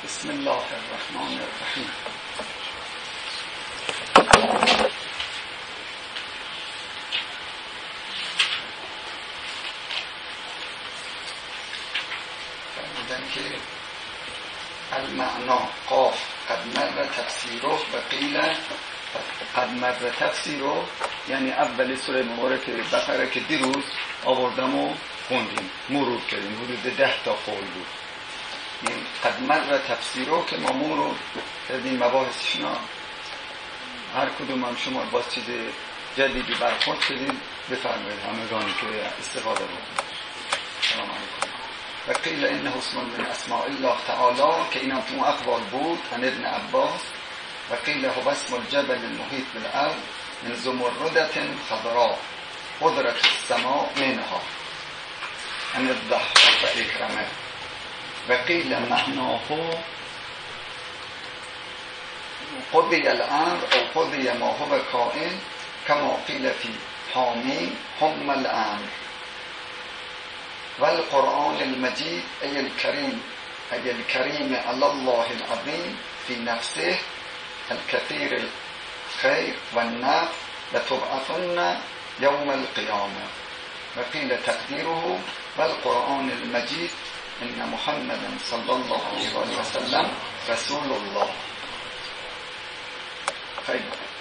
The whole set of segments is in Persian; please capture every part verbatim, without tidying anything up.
بسم الله الرحمن الرحیم. فرمودن که المعنا قاف قد مر تفسیره و قیل قد مر تفسیره، یعنی اول سوره مبارک بقره که دیروز آوردم و خوندیم، مرور کردیم، حدود ده تا قول بود. این قد مر تفسیره که ما مرور کردیم مباحثشنا، هر کدوم هم شما باز چیز جدیدی برخورد شدید بفرمایید همگانی که استفاده بود. سلام علیکم. و قیل انه اسم من اسماء الله تعالی، که اینم تو اقوال بود عن ابن عباس. و قیل هو اسم الجبل المحیط بالارض من زمردة خضراء قدرت السماء منها عن الضحاك و اکرمه. و قیل معناه قضی الامر او قضی ما هو کائن کما قیل فی حامیم هم الامر. والقرآن المجید ای الکریم ای الکریم علی الله العظیم فی نفسه الكثير الخير والنفع لتبعثن يوم القيامة. وقيل تقديره والقرآن المجيد إن محمدا صلى الله عليه وسلم رسول الله. خیلی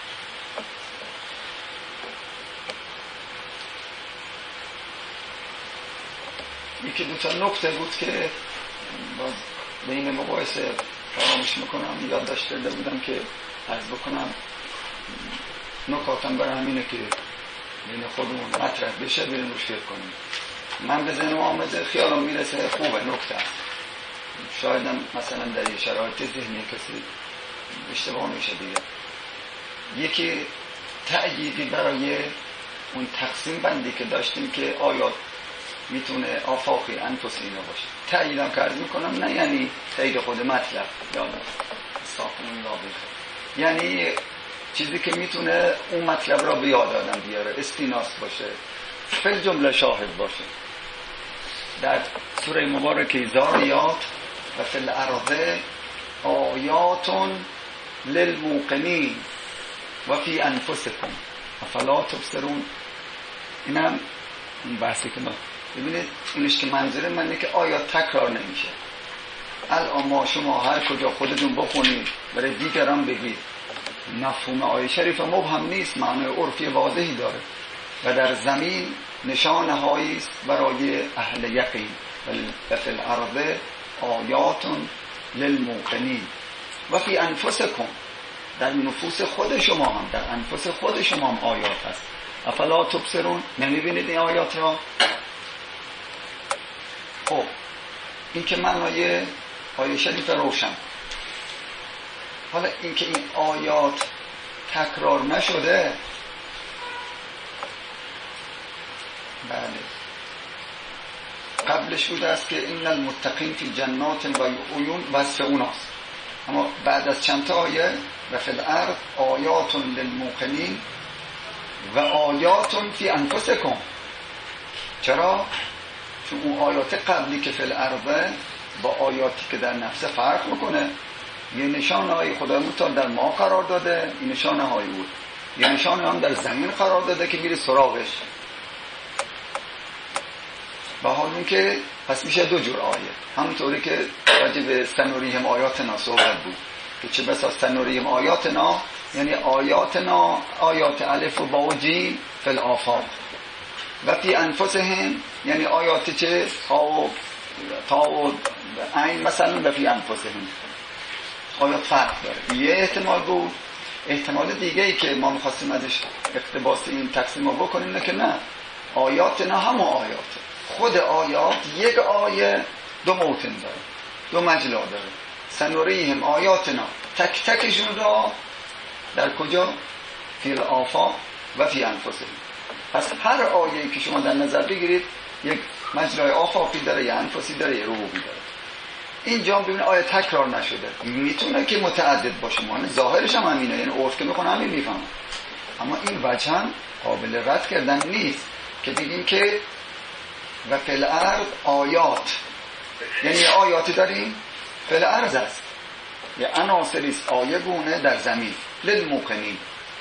یکی دو تا نکته بود که باز بین مباحث فراموش میکنم، یاد داشته بودم که عرض بکنم. نکاتم برای همینه که بین خودمون مطرح بشه، بریم روش فکر کنیم. من به ذهنم آمده، خیالم میرسه خوبه، نکته است. شایدم مثلا در یه شرایط ذهنی کسی اشتباه میشه دیگه. یکی تأییدی برای اون تقسیم بندی که داشتیم که آیات میتونه آفاقی انفسینه باشه. تأییدم که عرض میکنم، نه یعنی تأیید خود مطلب، یادم استغفر الله، یعنی چیزی که میتونه اون مطلب را به یاد آدم بیاره، استیناس باشه، فل جمله شاهد باشه. در سوره مبارکه زاریات و فی الارض آیات للموقنین و فی انفسکم افلا تبصرون. اینم این بحثی که ما ببینید، اینش که منظور منه که آیات تکرار نمیشه. الان ما شما هر کجا خودتون بخونید برای دیگران بگید، مفهوم آیه شریف مبهم نیست، معنی عرفی واضحی داره و در زمین نشانه هایی است برای اهل یقین. و فی الارض آیات للموقنین و فی انفسکم، در نفوس خود شما هم، در انفس خود شما هم آیات هست. افلا تبصرون، نمیبینید این آیات را؟ خب این که معنای آیه شریف روشن. حالا این که این آیات تکرار نشده، بله قبلش بوده است که این المتقین فی جنات و عیون وصف اوناست، اما بعد از چند تا آیه و فی الارض آیات للموقنین و آیات فی انفسکم. چرا؟ چون اون آیات قبلی که فی الارض با آیاتی که در نفس فرق میکنه. یه نشانه های خدا متعال در ما قرار داده، این نشانه هایی بود. یه نشانه هم در زمین قرار داده که میره سراغش. و حال این که پس میشه دو جور آیه، همونطوری که راجع به سنوریهم آیاتنا صحبت بود که چه بسا سنوریهم آیاتنا، یعنی آیاتنا آیات الف و با و جیم فی الآفاق. و فی انفسهم یعنی آیات چه تا و تا و عین مثلا. و فی انفسهم آیات فرق داره. یه احتمال بود. احتمال دیگه ای که ما می‌خواستیم ازش اقتباس این تقسیم رو بکنیم اینه که نه، آیات نه همه آیات. خود آیات یک آیه دو موطن داره، دو مجلا داره. سنوریهم آیاتنا، تک تکشون را در کجا؟ فی الآفاق و فی انفسهم. پس هر آیه‌ای که شما در نظر بگیرید یک مجرای آفاقی داره، یا انفسی داره، یا روحی داره. اینجا ببینید آیه تکرار نشده. میتونه که متعدد باشه، معنی ظاهرش هم همینه، یعنی عرف که میخونه همین میفهمه، اما این وجه قابل رد کردن نیست که بگیم که و فی الارض آیات، یعنی آیاتی داریم فی الارض است، یه عناصری است آیه گونه در زمین للموقنین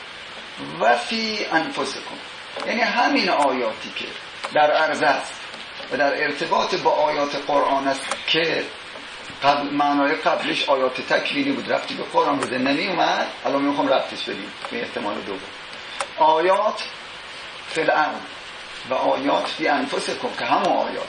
و فی انفسکم، یعنی همین آیاتی که در عرض است و در ارتباط با آیات قرآن است که قبل معنای قبلش آیات تکوینی بود ربطی به قرآن بده نمی اومد، الان میخوام ربطش بدیم به احتمال دوم. آیات فی الارض و آیات فی انفسکم که همون آیات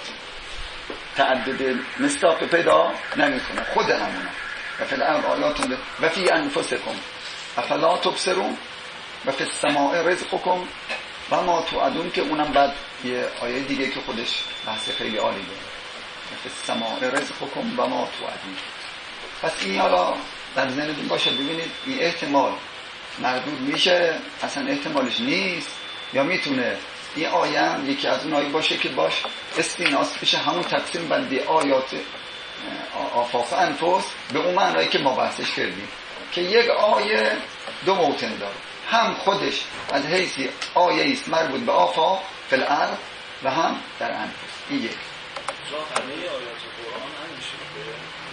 تعدد مصداق پیدا نمیکنه، خود همونه. و فی الارض آیات و فی انفسکم افلا تبصرون و فی السماء رزقکم و ما توعدون، که اونم بعد یه آیه دیگه که خودش بحث خیلی عالی داره، فی السماء رزقکم و ما توعدون. پس این حالا در ذهنتون باشه، ببینید این احتمال مردود میشه، اصلا احتمالش نیست، یا میتونه این آیه هم یکی از اون آیه باشه که باش استیناس بشه همون تقسیم بندی آیات آفاق انفس به اون معنایی که ما بحثش کردیم که یک آیه دو موطن داره، هم خودش از حیثی آیه است مربوط به آفاق فی الارض و هم در انفس. این یک همه آیات قرآن هم میشه که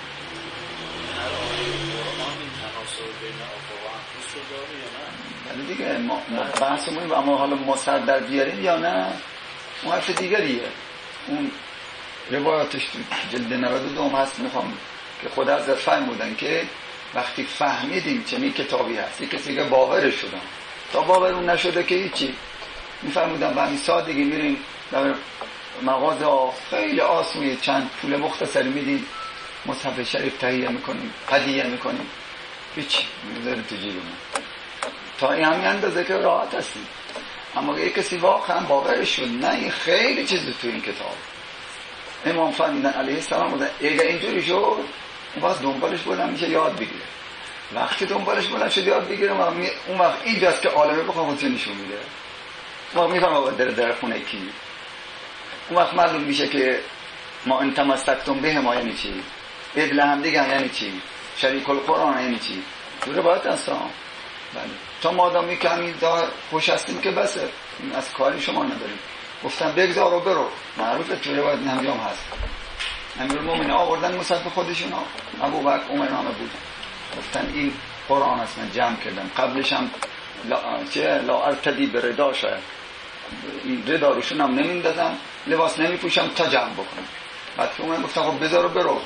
هر آیه قرآن این تناسب بین آفاق و انفس رو داره یا نه؟ ولی دیگه ما, ما بحثمون اما حالا ما سر در بیاریم یا نه اون حرف دیگریه. اون روایاتش جلد نود و دو هست، میخوام که خود حضرت فرمودن که وقتی فهمیدیم چنین کتابی هست، یک کسی که باورش شدن تا باور اون نشده که هیچی، میفرمودن به همین سادگی میریم در مغازه خیلی آسونی چند پول مختصری میدیم مصحف شریف تهیه میکنیم هدیه میکنیم هیچی میذاره تو جیبمون تا این همین اندازه که راحت هستیم. اما یک کسی واقعا باورش شد نه این خیلی چیز تو این کتاب. امام فرمودن علیه السلام بودن اگه اینجوری شد اون باز دنبالش بلند میشه یاد بگیره. وقتی دنبالش بلند شد یاد بگیره اون وقت اینجاست که عالمه بخواه خودشون نشون میده. ما میفهمم در در خونه کی. اون وقت معلوم میشه که ما انتمستکتم به ما یعنی چی، ادله هم دیگه یعنی چی، شریک القرآن یعنی چی. تو روایت هستم. بله. تا مادامی که همین دار خوش هستیم که بسه از کاری شما نداریم. گفتم بگذار و برو، معروفه تو روایت همجام هست. امیرالمومنین آوردن مصحف خودشون ها، ابوبکر عمر نامه بودن، گفتن این قرآن است من جمع کردم. قبلش هم لا چه لا ارتدی به ردا شاید این ردا روشون هم نمیندازم، لباس نمی پوشم تا جمع بکنم. بعد که اومد گفتم خب بذار و برو.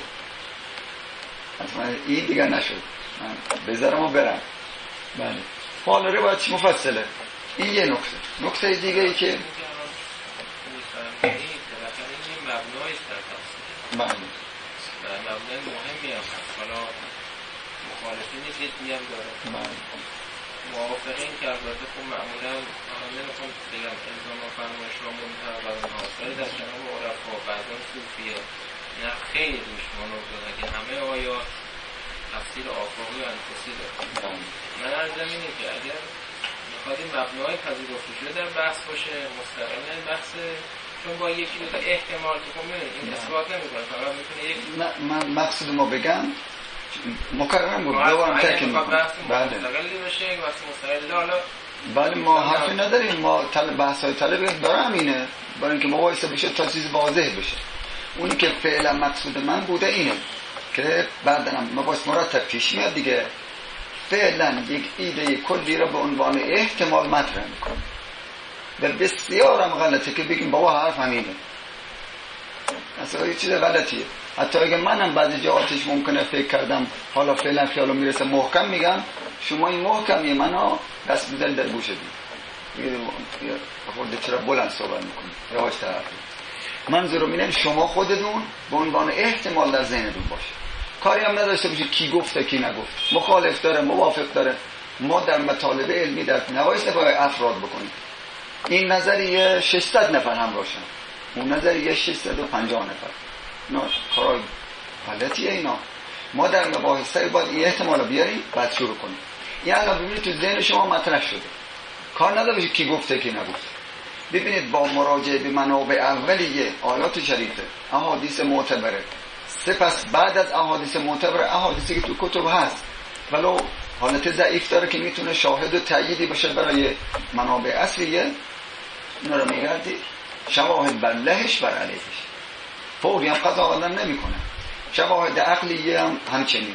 اصلا این دیگه نشد، بذارم و برم. بله. حالا روایت چی مفصله. این یه نکته. نکته دیگه ای که مبنای است در تفسیر. بله. و مبنای مهمی هم هست. حالا مخالفین جدی هم داره. بله. موافقین که البته خب معمولا نمیخوام بگم الزام و فرمایش را منتر و اونها ولی در جناب عرفا بعضا صوفیه نه خیلی دشمن رو دادن که همه آیات تفسیر آفاقی و انفسی داره. من عرضم اینه که اگر میخواد این مبنای پذیرفته شده در بحث باشه مستقل بحث، چون با یکی دو تا احتمال که خب این اثبات نمیکنه، فقط میتونه یک نه من مقصود ما بگم مکررم بود دوبارم تاکید میکنم. بله مستقلی باشه یک بحث مستقل. حالا بله ما حرفی نداریم، ما طلب بحث های طلب دارم اینه برای اینکه مباحثه بشه تا چیز واضح بشه. اونی که فعلا مقصود من بوده اینه که بعدنم مباحث مرتب پیش میاد دیگه. فعلا یک ایده کلی را به عنوان احتمال مطرح میکنه و بسیار هم غلطه که بگیم بابا حرف همینه، اصلا یه چیز غلطیه. حتی اگه منم بعضی جهاتش ممکنه فکر کردم حالا فعلا خیالو میرسه محکم میگم شما این محکمیه منو دست میدن در گوشه دید خورده چرا بلند صحبت میکنی رواج طرفی. منظورم اینه شما خودتون به عنوان احتمال در ذهنتون باشه، کاری هم نداشته باشه کی گفته کی نگفت، مخالف داره موافق داره. ما در مطالب علمی در نوایس نباید افراد بکنیم. این نظریه ششصد نفر هم باشن، اون نظریه ششصد و پنجاه نفر. نه کارای غلطیه اینا. ما در مباحثه باید این احتمال بیاریم بعد شروع کنیم. این الان ببینید تو ذهن شما مطرح شده، کار نداره باشه کی گفته کی نگفته. ببینید با مراجعه به منابع اولیه آیات شریفه احادیث معتبره، سپس بعد از احادیث معتبره احادیثی که تو کتب هست ولو حالت ضعیف داره که میتونه شاهد و تأییدی باشه برای منابع اصلیه، اینا رو میگردی شواهد بر لهش بر علیهش، فوری هم قضا آدم نمی کنه. شواهد عقلیه هم همچنین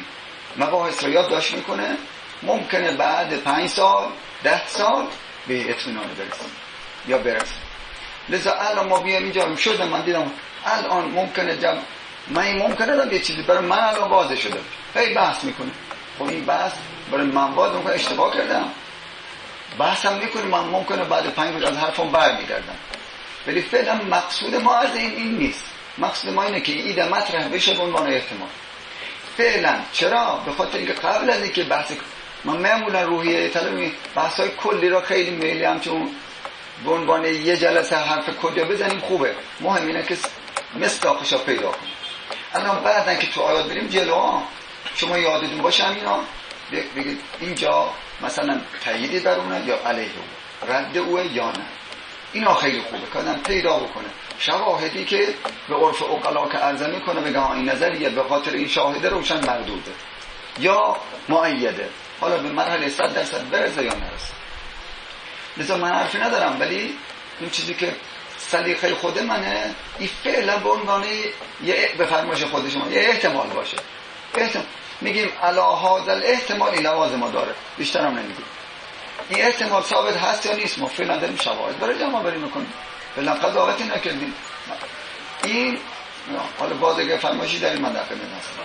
مباحث رو یادداشت میکنه، ممکنه بعد پنج سال ده سال به اطمینان برسه یا برسه. لذا الان ما بیام اینجا شده، من دیدم الان ممکنه جب من این ممکنه دارم یه چیزی برای من الان واضح شده، هی بحث میکنه. خب این بحث برای من واضح ممکنه اشتباه کردم، بحثم میکنه، من ممکنه بعد پنج روز از حرفم برمیگردم. ولی فعلا مقصود ما از این این نیست. مقصود ما اینه که ایده مطرح بشه به عنوان احتمال. فعلا چرا؟ به خاطر اینکه قبل از اینکه بحث من معمولا روحیه طلبی بحث‌های کلی را خیلی میلی هم چون به عنوان یه جلسه حرف کلی بزنیم خوبه، مهم اینه که مصداقش رو پیدا کنیم. الان بعدن که تو آیات بریم جلو، شما یادتون باشه همینا بگید اینجا مثلا تاییدی بر اونه یا علیه او، رد اوه یا نه. اینا خیلی خوبه که آدم پیدا بکنه شواهدی که به عرف عقلا که عرضه میکنه بگه ها این نظریه به خاطر این شاهده روشن مردوده یا مؤیده، حالا به مرحله صد درصد برسه یا نرسه. لذا من حرفی ندارم، ولی این چیزی که سلیقه خود منه این فعلا به عنوان یه به فرمایش خود شما یه احتمال باشه. احتمال میگیم علی هذا الاحتمال این لوازم داره، بیشتر هم نمیگیم. این احتمال ثابت هست یا نیست، ما فعلا داریم شواهد برای جمع بری میکنیم، فعلا قضاوتی نکردیم. این حالا باز اگه فرمایشی داریم من داخل نمیستم.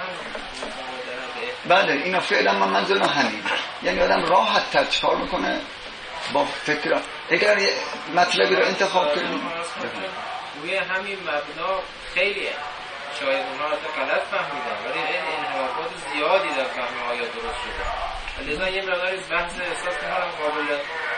بله اینا فعلا من منظور من همین، یعنی آدم راحت تر چکار میکنه با فکر. اگر یه مطلبی رو انتخاب کنیم روی همین مبنا خیلی شاید اونا رو غلط فهمیدن، ولی این انحرافات زیادی در فهم آیات درست شده. لذا یه مقداری بحث احساس کنم قابل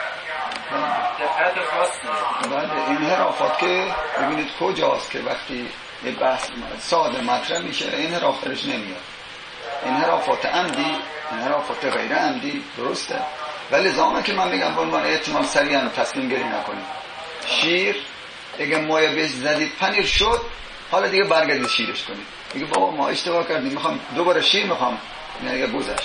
دقت خاص نیست. بعد انحرافات که ببینید کجاست که وقتی یه بحث ساده مطرح میشه انحراف درش نمیاد. انحرافات عمدی، انحرافات غیر عمدی درسته، ولی زمانی که من میگم به عنوان احتمال سریعا تصمیم گیری نکنید. شیر اگه مایه بهش زدید پنیر شد، حالا دیگه برگردید شیرش کنید، میگه بابا ما اشتباه کردیم میخوام دوباره شیر میخوام، میگه بوزش.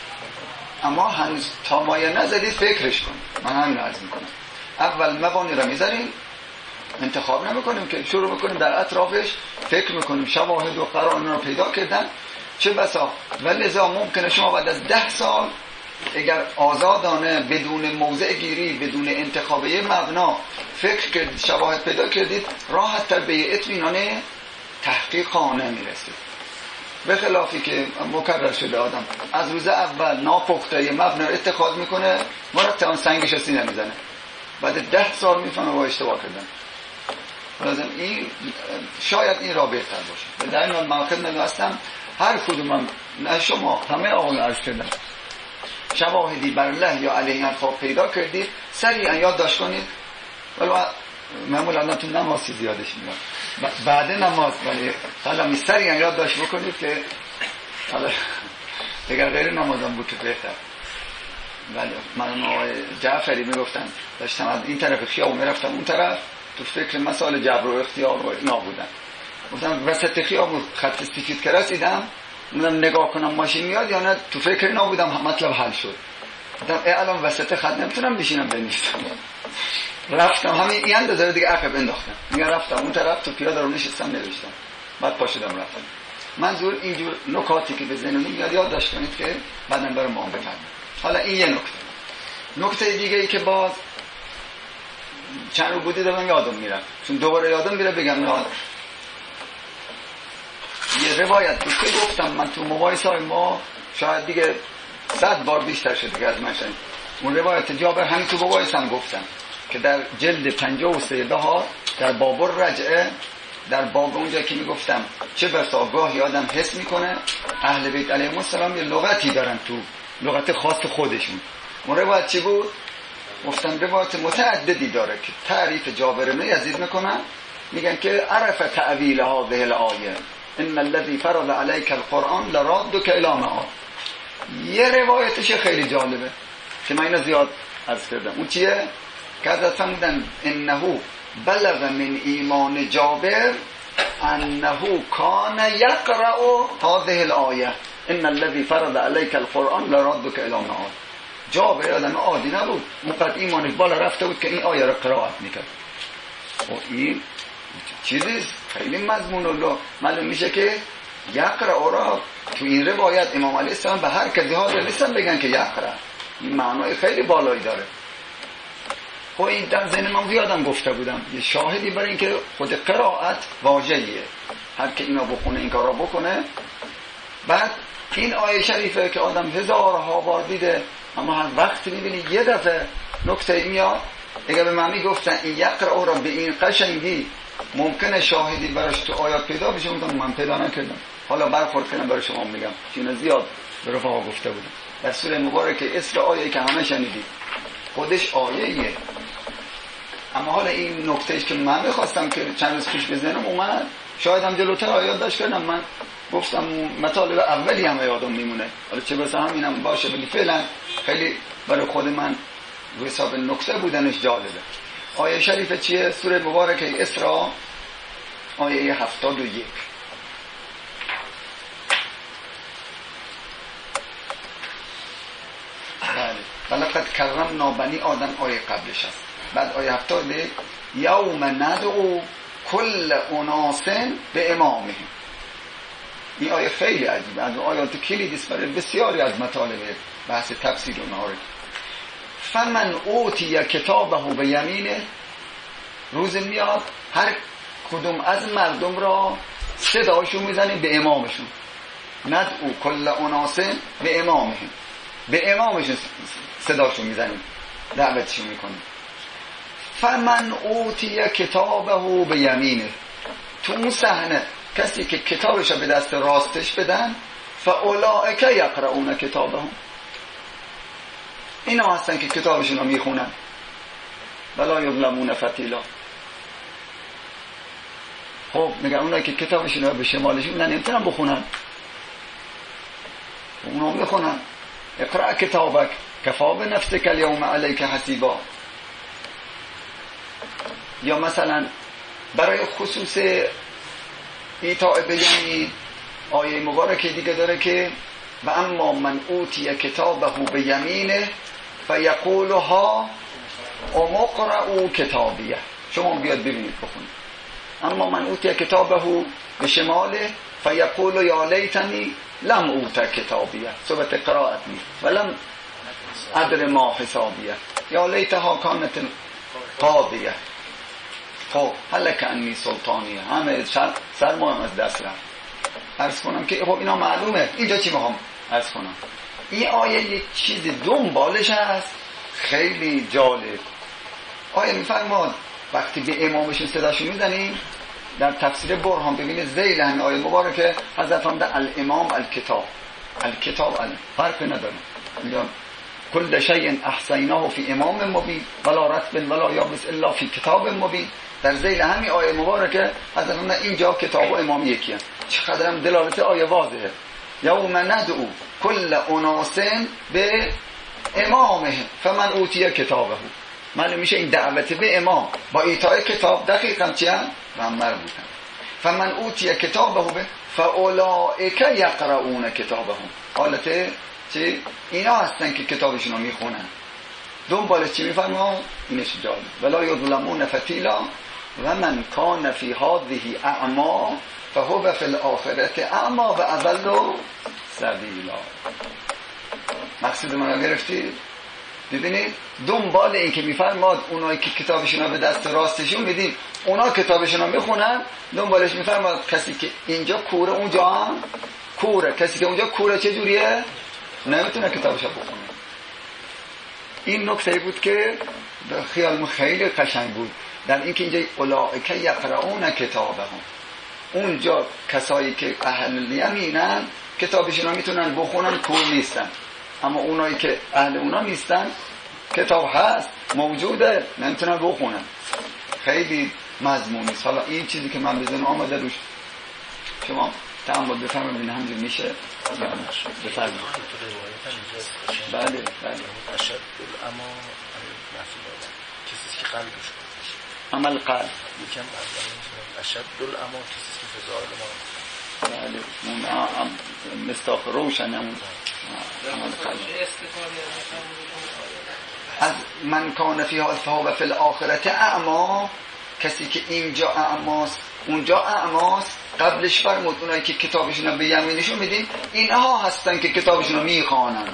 اما هنوز تا مایه نزدید فکرش کنید. من همین عرض میکنم، اول مبانی رو میذاریم، انتخاب نمیکنیم که شروع میکنیم در اطرافش فکر میکنیم، شواهد و قرائن رو پیدا کردن چه بسا. ولی لذا ممکنه شما بعد از ده سال اگر آزادانه بدون موضع گیری بدون انتخابه مبنا فکر کردید، شواهد پیدا کردید، راحت تر به اطمینان تحقیق خانه میرسید. به خلافی که مکرر شده آدم از روز اول ناپخته یه مبنا اتخاذ میکنه، مرتبا سنگش سینه میزنه، بعد ده سال میفهمه با اشتباه کردن. لازم این شاید این را بهتر باشه. در این حال من خدمت هستم، هر کدوم نه شما همه آقایون عرض کردن شواهدی بر الله یا علیه انفاق پیدا کردید، سریعا یادداشت کنید. ولی معمولا تو نماز زیادش میاد بعد نماز، ولی حالا سریعا یادداشت بکنید که حالا اگر غیر نمازم بود که بهتر. ولی من آقای جعفری میگفتن داشتم از این طرف خیابون میرفتم اون طرف، تو فکر مسائل جبر و اختیار و اینا بودن. گفتم وسط خیابون خط سفید که رسیدم، من نگاه کنم ماشین میاد یا نه، تو فکر اینا بودم، مطلب حل شد. گفتم الان وسط خط نمیتونم بشینم بنویسم. رفتم همین این اندازه دیگه عقب انداختم، میگم رفتم اون طرف تو پیاده رو نشستم نوشتم، بعد پا شدم رفتم. منظور اینجور نکاتی که به ذهنمون میاد یادداشت کنید که بعداً برام ما بفهمید. حالا این یه نکته. نکته دیگه ای که باز چند رو بودی دارم یادم میره، چون دوباره یادم میره بگم نه. یه روایت بود که گفتم من تو مباحثه های ما شاید دیگه صد بار بیشتر شده که از من شنید. اون روایت جابر همین تو مباحثه هم گفتم که در جلد پنجاه و سه ها در باب رجعه، در باب اونجا که میگفتم چه بسا گاهی آدم حس میکنه اهل بیت علیهم السلام یه لغتی دارن تو لغت خاص خودشون. اون روایت چی بود؟ گفتم روایت متعددی داره که تعریف جابر بن یزید میکنن، میگن که عرف تعویل هذه الآیه ان الذي فرض عليك القرآن لرادك الى معاد. یه روایتش خیلی جالبه که من اینو زیاد عرض کردم. اون چیه؟ که از فرمودن انه بلغ من ایمان جابر انه کان یقرأ هذه الآیه ان الذي فرض عليك القرآن لرادك الى معاد. جابر آدم عادی نبود، موقع ایمانش بالا رفته بود که این آیه را قرائت میکرد. و این چیزی خیلی مضمون الله معلوم میشه که یقرأ را تو این روایت امام علیه السلام به هر کسی حاضر نیستن بگن که یقرأ. این معنای خیلی بالایی داره. خب این در ذهن من زیادم گفته بودم، یه شاهدی برای اینکه خود قرائت واجبیه، هر که اینا بخونه این کارا بکنه. بعد این آیه شریفه که آدم هزارها بار دیده، اما هر وقت میبینی یه دفعه نکته میاد. اگه به من میگفتن این یقرأ را به این قشنگی ممکنه شاهدی براش تو آیات پیدا بشه، میگم من پیدا نکردم، حالا برخورد کنم برای شما میگم چون زیاد به رفقا گفته بودم. در سوره مبارکه اسر آیه که همه شنیدید خودش آیه‌ایه، اما حالا این نکتهش که من میخواستم که چند روز پیش بزنم اومد، شاید هم جلوتر آیات داشت کردم، من گفتم مطالب اولی هم یادم میمونه، حالا چه بسا همینم باشه، ولی فعلا خیلی برای خود من رو حساب نکته بودنش جالبه. آیه شریفه چیه؟ سوره مبارکه اسراء آیه هفتاد و یک. بله ولقد کرمنا بنی آدم آیه قبلش هست. بعد آیه هفتاد یوم ندعو کل اناس به امامهم. این آیه خیلی عجیبه، از آیات کلیدی است برای بسیاری از مطالب بحث تفسیر اونها. فمن اوتی کتابه به یمینه، روز میاد هر کدوم از مردم را صداشون میزنه به امامشون. ندعو کل اناس به امامهم، به امامشون صداشون میزنیم، دعوتشون میکنیم. فمن اوتی کتابه به یمینه، تو اون صحنه کسی که کتابش به دست راستش بدن، فاولئک یقرؤون کتابهم، اینا هستن که کتابشون رو میخونن، ولا یظلمون فتیلا. خب میگن اونایی که کتابشون رو به شمالشون نمیتونن بخونن، اونا میخونن. اقرأ کتابک کفا بنفسک الیوم علیک حسیبا. یا مثلا برای خصوص ایتاء بیانی آیه مبارکه دیگه داره که و اما من اوتی کتابه به یمینه فیقول ها امقرؤ کتابیه، شما بیاد ببینید بخونید. اما من اوتی کتابه به شماله فیقول یا لیتنی لم اوت کتابیه، صورت قرائت می ولم ادر ما حسابیه یا لیتها کانت قاضیه. خب هلک انی سلطانیه، همه سر ما از دست رفت. عرض کنم که خب اینا معلومه. اینجا چی میخوام عرض کنم؟ این آیه یک چیز دنبالش هست خیلی جالب. آیه میفرماد وقتی به امامشون صداشون میزنیم، در تفسیر برهان ببینید ذیل همین آیه مبارکه حضرت فرموده الامام الکتاب، الکتاب فرق نداره، کل شیء احصیناه فی امام مبین ولا رطب ولا یابس الا فی کتاب مبین. در ذیل همین آیه مبارکه حضرت فرموده اینجا کتاب و امام یکی هست. چقدر هم دلالت آیه واضحه. یوم ندعو کل اناس به امامهم فمن اوتی کتابه. معلوم میشه این دعوت به امام با ایتای کتاب دقیقاً چی هم؟ هم مربوطن. فمن اوتی کتابه به فاولئک یقرؤون کتابهم. حالته چی؟ اینا هستن که کتابشون رو میخونن. دنبالش چی میفرما؟ اینش جالب. ولا یظلمون فتیلا و من کان فی هذه اعما فهو فی الاخرة اعما و اضل سبیلا. مقصود من رو گرفتید؟ ببینید دنبال این که میفرماد اونایی که کتابشون رو به دست راستشون میدیم اونا کتابشون رو میخونن، دنبالش میفرماد کسی که اینجا کوره اونجا هم کوره، کسی که اونجا کوره چه جوریه؟ نمیتونه کتابش رو بخونه. این نکته بود که خیالم خیلی قشنگ بود در اینکه اینجا اولئک یقرؤون کتابهم، اونجا کسایی که اهل الیمینن کتابشون رو میتونن بخونن، کور نیستن. اما اونایی که اهل اونا نیستن کتاب هست موجوده نمیتونن بخونن. خیلی مضمونی است. حالا این چیزی که من بزنم آمده روش شما تعامل بفهمید این همجور میشه بفرمایید. بله بله اشد اما کسی که قلبش عمل قلب یکم اشد اما کسی که فضائل ما بله اون مستاق روشن همون عمل قلب. از من کان فی هذه فهو فی الاخرة اعما، کسی که اینجا اعماست اونجا اعماس قبلش فرمود اونایی که کتابشون رو به یمینشون میدین اینها هستن که کتابشون رو میخوانند.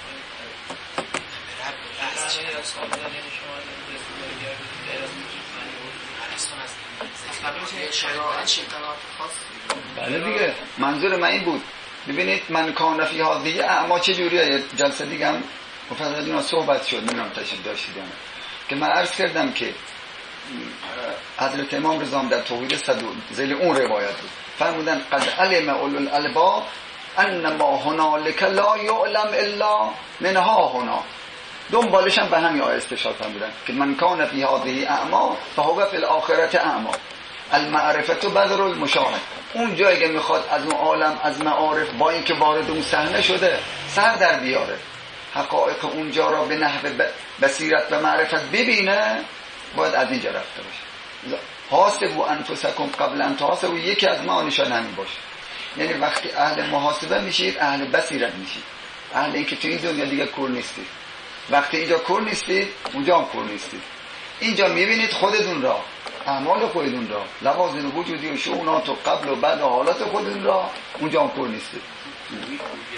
بله دیگه منظور من این بود. ببینید من کان فی هذه اعما چه جوریه. جلسه دیگه هم مفصل اینا صحبت شد، نمیدونم تشریف داشتید که من عرض کردم که حضرت امام رضا در توحید صدور ذیل اون روایت بود فرمودن قد علم اولو الالباب ان ما هنالک لا یعلم الا منها هنا. دنبالش هم به همین آیه استشهاد فرمودن که من کان فی هذه اعما فهو فی الاخره اعما المعرفت بدر المشاهد. اون جایی که میخواد از اون عالم از معارف با اینکه وارد اون صحنه شده سر در بیاره، حقایق اونجا را به نحو بصیرت و معرفت ببینه، باید از اینجا رفته باشه. حاسبوا انفسکم قبل ان تحاسبوا یکی از معانیشان همین باشه. یعنی وقتی اهل محاسبه میشید اهل بصیرت میشید، اهل اینکه تو این دنیا دیگه کور نیستید. وقتی اینجا کور نیستید اونجا هم کور نیستید. اینجا میبینید خودتون را، اعمال خودتون را، لوازم وجودی و شؤونات و قبل و بعد و حالات خودتون را، اونجا هم کور نیستید. این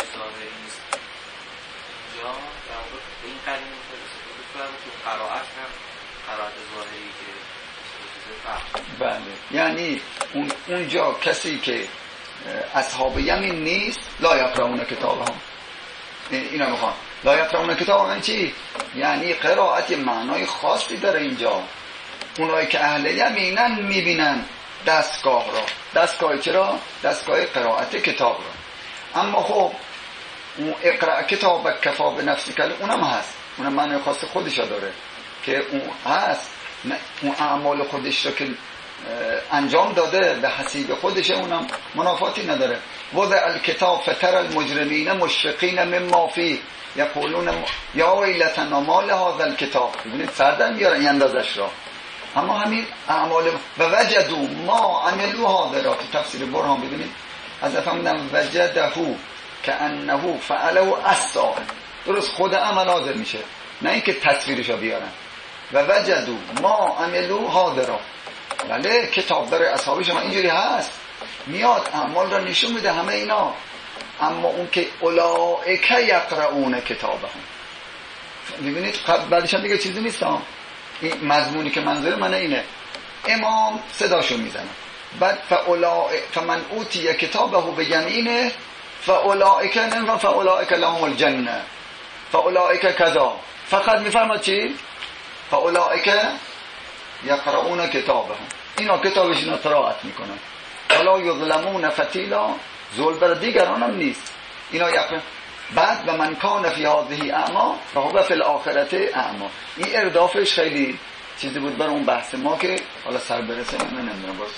قرینه میتونه تو قرائت هم قرائت ظاهری که بله، یعنی اون اونجا کسی که اصحاب یمین نیست لا یقرؤون کتابهم، اینا میخوان لا یقرؤون کتابهم چی؟ یعنی قرائت معنای خاصی داره اینجا. اونایی که اهل یمینن میبینن دستگاه را. دستگاه چرا؟ دستگاه قرائت کتاب را. اما خب اون اقرأ کتاب کفا به نفسی کل اونم هست، اونم معنی خاص خودش داره که اون هست، اون اعمال خودش رو که انجام داده به حسیب خودش اونم منافاتی نداره. وضع الکتاب فتر المجرمین مشفقین مما فیه یقولون یا ویلتنا ما لهذا الکتاب. ببینید سردن میارن این اندازش را. اما همین اعمال و وجدوا ما عملوا حاضرات تفسیر برهان ببینید از افهمدن وجدهو که انهو فعله السائل، درست خود عمل حاضر میشه، نه اینکه تصویرشو بیارن. و وجدوا ما عملوا حاضرات، بله کتاب داره اصحاب شما اینجوری هست، میاد اعمال را نشون میده همه اینا. اما اون که اولئک یقرؤون کتابهم، ببینید بعدش هم دیگه چیزی نیست. این مضمونی که منظور من اینه، امام صداشو میزنه بعد فاولئک فمن اوتی کتابه به یمینه فاولئک نمیفهم فاولئک لهم الجنه فاولئک کذا، فقط میفرماد چی؟ فاولئک یقرؤون کتابهم، اینا کتابشون رو قرائت میکنن ولا یظلمون فتیلا، ظلم بر دیگران هم نیست. اینا یقرؤون. بعد و من کان فی هذه اعما فهو فی الاخرته اعما. این اردافش خیلی چیزی بود برای اون بحث ما که حالا سر برسه من نمیدونم. باز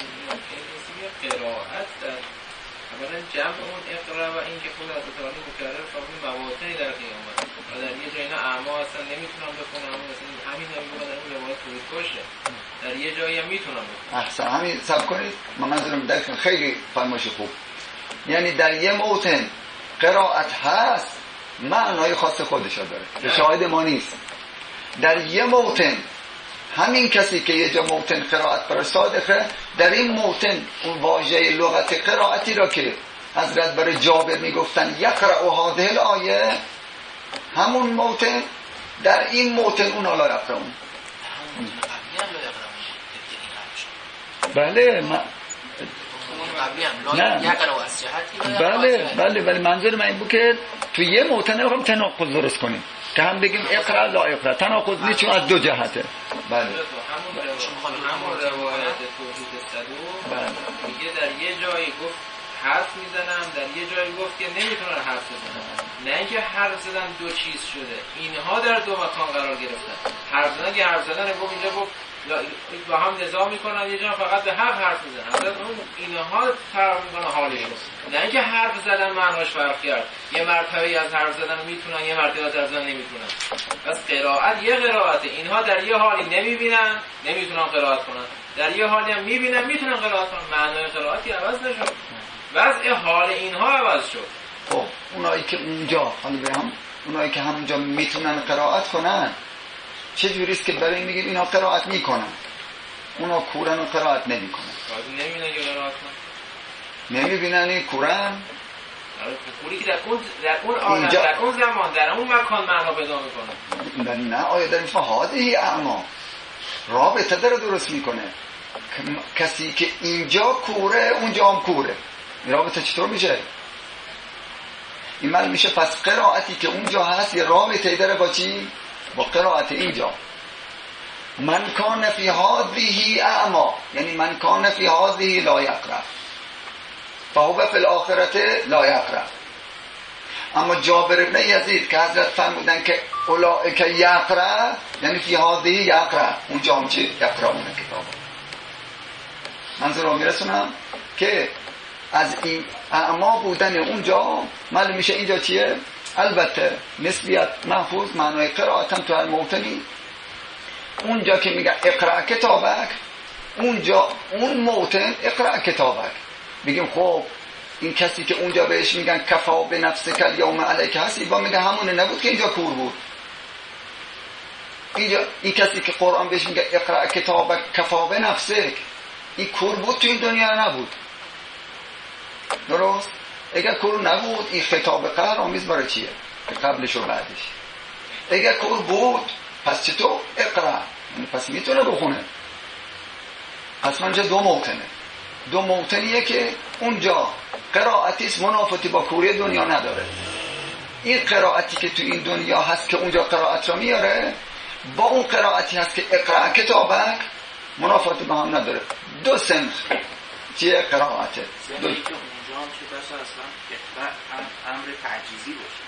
قرائت در اولا جمع اون اقرا و این که خود از تعالی مکرر فرمود مواطنی در قیامت و در یه جایی نه اعما اصلا نمیتونم بخونم، مثلا همین نمیگم در اون روایت توی باشه، در یه جایی هم میتونم بخونم. احسن، همین صبر کنید من منظورم دقیقاً خیلی فرمایش خوب. یعنی در یه موطن قرائت هست معنای خاص خودش داره که شاهد ما نیست. در یه موطن همین کسی که یه جا موطن قرائت برای صادقه، در این موطن اون واژه لغت قرائتی را که حضرت برای جابر میگفتن یقرأ هذه الآیه، همون موطن در این موطن اون لا یقرؤون. بله من نه بله بله بله منظور من این بود که تو یه موطن نمیخوام تناقض درست کنیم که هم بگیم اقرا لا اقرا، تناقض نیست چون از دو جهته. بله همون روایت توحید صدور میگه در یه جایی گفت حرف میزنم، در یه جایی گفت که نمیتونن حرف بزنن. نه اینکه حرف زدن دو چیز شده، اینها در دو مکان قرار گرفتن. حرف زدن که حرف زدن گفت اینجا گفت با هم نظام میکنن، یه جا فقط به حق حرف میزنن. حضرت اون اینها فرق میکنه حالشون، نه اینکه حرف زدن معناش فرق کرد. یه مرتبه از حرف زدن میتونن، یه مرتبه از حرف زدن نمیتونن. بس قرائت یه قرائته. اینها در یه حالی نمیبینن نمیتونن قرائت کنن، در یه حالی هم میبینن میتونن قرائت کنن. معنای قرائتی عوض نشد، وضع حال اینها عوض شد. خب اونایی که اونجا حالا بهم اونایی که همونجا میتونن قرائت کنن چه جوریست که برای این میگیم اینا قرائت میکنن؟ اونا کورن و قرائت نمی کنن. نمیبینن که قرائت کنن؟ نمیبینن این کورن؟ کوری که در اون در اون آن در اون زمان در اون مکان معنا پیدا میکنه. نه آیا در میفهم هادهی اعما رابطه داره درست میکنه. کسی که اینجا کوره اونجا هم کوره، این رابطه چطور میشه؟ این من میشه پس قرائتی که اونجا هست یه رابطه داره با چی؟ با قرائت اینجا. من کان فی هذه اعما، یعنی من کان فی هذه لا یقرأ فهو فی الاخرته لا یقرأ. اما جابر بن یزید که حضرت فرمودن که اولئک یقرأ، یعنی فی هذه یقرأ، اونجا هم چی؟ یقرأون کتاب. منظور رو میرسونم که از این اعما بودن اونجا معلوم میشه اینجا چیه؟ البته نسبیت محفوظ معنای قرائت هم تو هر موطنی. اونجا که میگه اقرأ کتابک، اونجا اون موطن اقرأ کتابک. میگیم خب این کسی که اونجا بهش میگن کفا به نفسک الیوم علیک حسیبا، میگه همونه نبود که اینجا کور بود. اینجا این کسی که قرآن بهش میگه اقرأ کتابک کفا به نفسک، این کور بود تو این دنیا نبود. درست؟ اگر کور نبود این خطاب قهرآمیز برای چیه؟ که قبلش و بعدش. اگر کور بود پس چطور؟ اقرأ، پس میتونه بخونه. پس منجا دو موطنه. دو موطنیه که اونجا قرائتیست منافاتی با کوری دنیا نداره. این قرائتی که تو این دنیا هست که اونجا قرائت را میاره با اون قرائتی هست که اقرأ کتابک منافاتی با هم نداره. دو سنخ چیه قرائته. دو... اونجا هم که بس اصلا اقرأ امر تعجیزی باشه.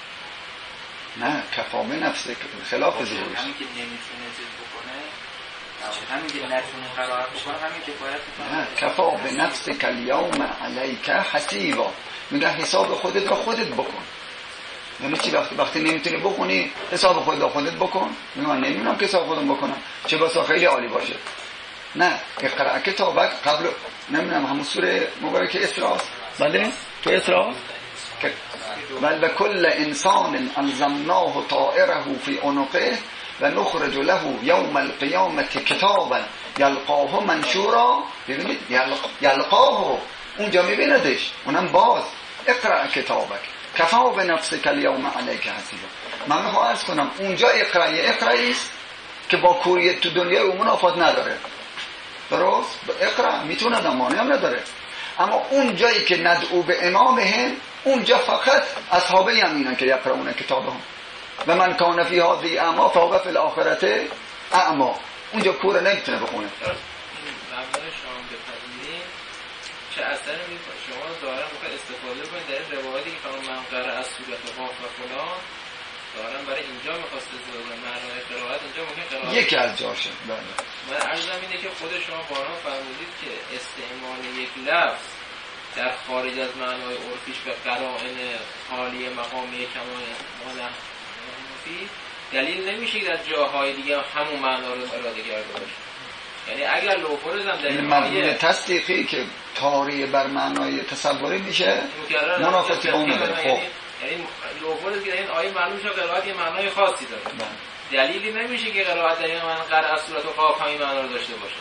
نه کفا به نفسه خلاف ظهورش. همین که نمیتونه زید بکنه، همین که نتونه قرائت بکنه، همین که باید بکنه. نه کفا به نفسک الیوم علیک حسیبا، میگه حساب خودت را خودت بکن. یعنی چی؟ وقتی وقتی نمیتونی بخونی حساب خودت را خودت بکن. میگه من نمیدونم که حساب خودم بکنم، چه بسا خیلی عالی باشه. نه اقرأ کتابک قبل نمیدونم همون سوره مبارکه اسراء، بله تو اسراء که بل به کل انسان الزمناه طائره فی عنقه و نخرج له یوم القیامت کتابا یلقاه منشورا. ببینید یلقاه اونجا میبیندش، اونم باز اقرأ کتابک کفا به نفسک الیوم علیک حسیبا. من میخوام عرض کنم اونجا اقرأ اقرأی است که با کوریت تو دنیا اون منافات نداره. درست؟ اقرأ میتونه دمانه هم نداره. اما اون جایی که ندعو به امامهم اونجا فقط اصحاب یمینن که یقرؤون کتابهم و من کان فی هذه اعما فهو فی الاخرته اعما. اونجا کوره نمیتونه بخونه. مبنای شما بپذیرین چه اثری میکنه؟ شما دارن موقع استفاده کنید در این روایتی که فرمان من قرأ از سورة قاف و فلان دارن برای اینجا میخواسته بگن معنای قرائت اینجا ممکن قرائت یکی از جاشه. بله من عرضم اینه که خود شما بارها فرمودید که استعمال یک لفظ در خارج از معنای عرفیش به قرائن حالی مقامی کمال مفید دلیل نمیشه که در جاهای دیگه همون معنا رو اراده کرده باشه. یعنی اگر لوفرز هم در این مبنی تصدیقی که طاری بر معنای تصوری میشه منافاتی با اون نداره. خب یعنی لوفرز که در این آیه معلوم شد قرائت یه معنای خاصی داره. دلیلی نمیشه که قرائت در این من قرأ از سورة قاف همین معنا رو داشته باشه.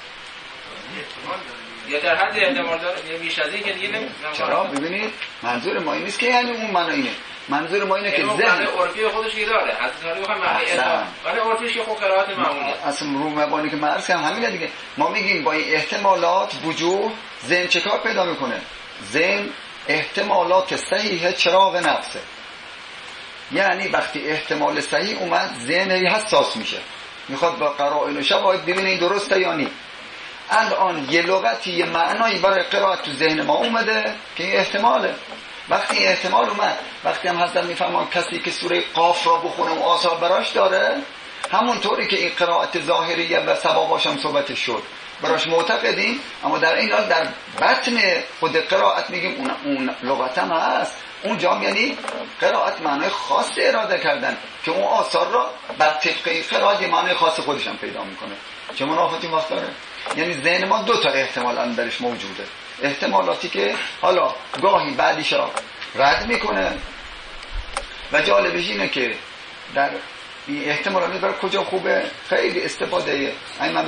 یا در حد احتمال داره یا بیش از این که دیگه نمی‌تونم. چرا؟ ببینید منظور ما این نیست که یعنی اون معنی اینه. منظور ما اینه که ذهن عرفی خودش یه داره. حتی حالا بخوام معنی احتمال ولی عرفیش خب قرائت معمولیه. اصلا رو مبانی که مرز هم همینه دیگه. ما میگیم با این احتمالات وجوه ذهن چه کار پیدا میکنه؟ ذهن احتمالات صحیح چراغ نفسه. یعنی وقتی احتمال صحیح اومد ذهن حساس میشه، میخواد با قرائن و شواهد ببینه این درسته یا نی. الان یه لغتی یه معنایی برای قرائت تو ذهن ما اومده که این احتماله. وقتی این احتمال اومد، وقتی هم حضرت میفهمن کسی که سوره قاف را بخونه و آثار براش داره، همونطوری که این قرائت ظاهریه و ثواباش هم صحبتش شد براش معتقدیم، اما در این حال در بطن خود قرائت میگیم اون, اون لغت هم هست. اونجا یعنی قرائت معنای خاص اراده کردن که اون آثار را بر طبق قرائت معنای خاص خودش هم پیدا میکنه. چه منافاتی وقت داره؟ یعنی ذهن ما دو تا احتمال هم درش موجوده. احتمالاتی که حالا گاهی بعدیش را رد میکنه و جالبش اینه که در این احتمالات برای کجا خوبه خیلی استفاده این من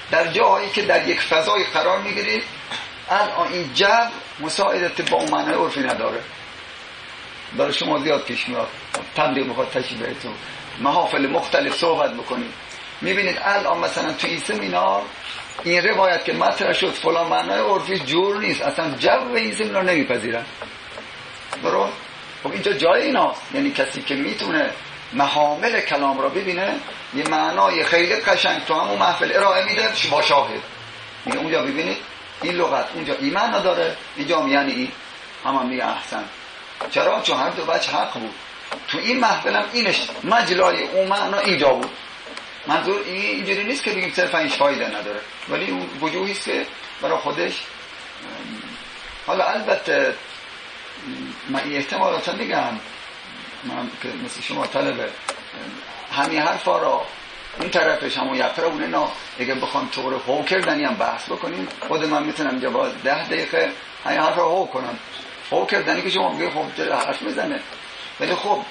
در جایی که در یک فضای قرار میگیرید الان این جو مساعدت با اون معنای عرفی نداره، برای شما زیاد پیش میاد تبلیغ میخواد تشریح بهتون محافل مختلف صحبت بکنید، میبینید الان مثلا تو این سمینار این روایت که مطرح شد فلان معنای عرفی جور نیست، اصلا جو این سمینار نمیپذیرن. درست؟ خب اینجا جای ایناست، یعنی کسی که میتونه محامل کلام را ببینه یه معنای خیلی قشنگ تو همون محفل ارائه میده با شاهد، میگه اونجا ببینید این لغت اونجا ایمان نداره، اینجا یعنی این هم میگه احسن. چرا؟ چون هر دو وجه حق بود. تو این محفلم اینش مجلای اون معنا اینجا بود. منظور این اینجوری نیست که بگیم صرفا هیچ فایده نداره، ولی اون وجوهی است که برای خودش. حالا البته من این احتمالاتا میگم من که مثل شما طلبه همین حرفا را اون طرفش همون یقربون اینا اگه بخوام طور هو کردنی هم بحث بکنیم خود من میتونم اینجا باز ده دقیقه همین حرف را هو کنم. هو کردنی که شما بگه خب دل حرف میزنه، ولی خب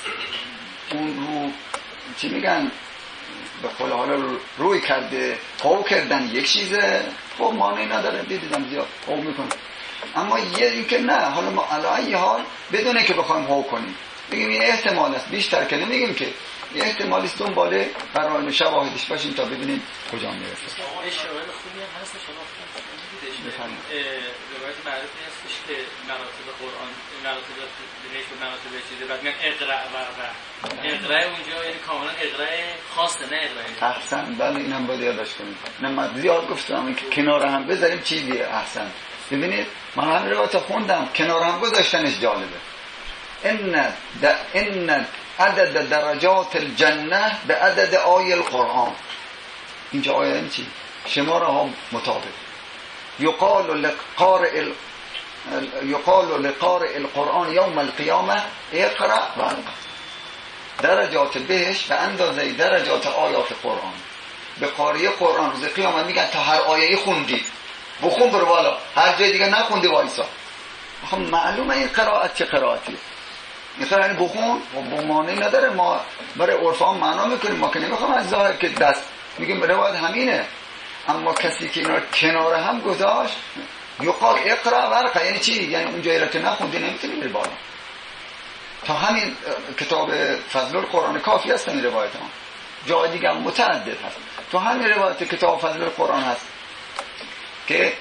اون رو چی میگن به قول حالا رو روی کرده هو کردن یک چیزه، خب معنی نداره دیدم زیاد هو میکنم. اما یه این که نه، حالا ما علی حال بدونه که بخوایم هو کنیم بگیم این احتمال است، بیشتر که نمیگیم که یه احتمالی است دنباله قرائن شواهدش باشیم تا ببینیم کجا میرسه. شواهد خوبی هم هست شما بفرمایید. روایت معروفی هستش که مراتب قرآن مراتب بهش به مراتب چیزه بعد میگن اقرا و و اقرا اونجا یعنی کاملا اقرا خاصه نه اقرا. احسن، بله اینم باید یادش کنیم. نه من زیاد گفتم که کنار هم بذاریم چیزیه. احسن. ببینید من همین روایت خوندم کنار هم گذاشتنش جالبه. ان ان عدد درجات الجنه به عدد آیه القرآن. اینجا آیه این چی؟ شماره ها مطابق. یقال لقارئ یقال لقارئ القرآن یوم القیامه اقرأ و درجات بهش به اندازه درجات آیات قرآن. به قاری قرآن روز قیامت میگن تا هر آیه‌ای خوندی بخون برو بالا، هر جای دیگه نخوندی وایسا. خب معلومه این قرائت چه قرائتیه. مثلا یعنی بخون و معنی نداره، ما برای عرفان معنا میکنیم، ما که نمیخوام از ظاهر که دست میگیم روایت همینه. اما کسی که اینا کنار هم گذاشت یقال اقرا ورقه یعنی چی؟ یعنی اون جایی را که نخوندی نمیتونی بری بالا. تا همین کتاب فضل القرآن کافی هست این روایت ها، جای دیگه هم متعدد هست. تو همین روایت کتاب فضل القرآن هست که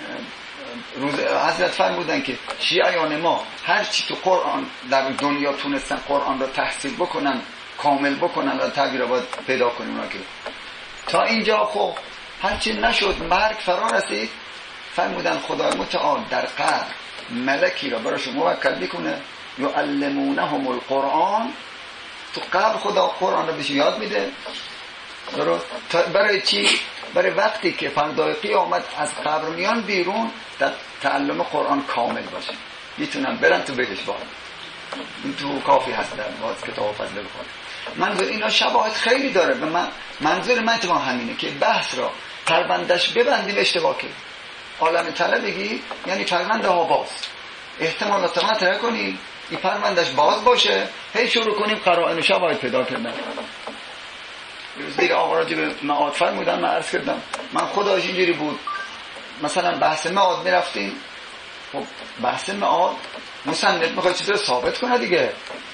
روز حضرت فرمودن که شیعیان ما هر چی تو قرآن در دنیا تونستن قرآن را تحصیل بکنن کامل بکنن و تغییر باید پیدا کنیم اونا که تا اینجا خب هر چی نشد مرگ فرا رسید. فرمودن خدای متعال در قبر ملکی را براشون موکل بکنه یعلمونهم القرآن. تو قبر خدا قرآن را بهش یاد میده. درست؟ برای چی؟ برای وقتی که فردای قیامت از قبر میان بیرون در تعلم قرآن کامل باشه، میتونن برن تو بهش باید. این تو کافی هست در باز کتاب فضل القرآن. منظور اینا شباهت خیلی داره. به من منظور من تو همینه که بحث را پروندش ببندیم اشتباه کنیم. عالم طلبگی یعنی پرونده ها باز، احتمالات مطرح کنیم این پروندش باز باشه، هی شروع کنیم قرائن و شواهد پیدا کردن. روز دیگه آقا راجع به معاد فرمودن، من عرض کردم من خداش اینجوری بود مثلا بحث معاد میرفتیم، خب بحث معاد مصنف میخواد چیزی رو ثابت کنه دیگه،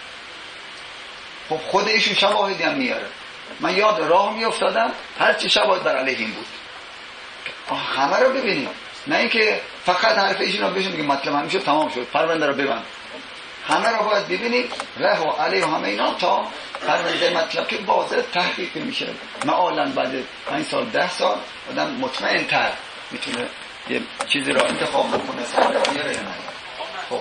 خب خود ایشون شواهدی هم میاره. من یاد راه میافتادم هر چی شواهد بر علیه این بود همه رو ببینیم، نه اینکه فقط حرف ایشون رو بشون بگیم مطلب همین شد تمام شد پرونده رو ببند. همه رو باید ببینیم ره و علیه همه اینا تا پرونده مطلب که واضح تحقیق میشه. معالاً بعد پنج سال ده سال آدم مطمئن تر میتونه یه چیزی رو انتخاب بکنه سر یا نه. خب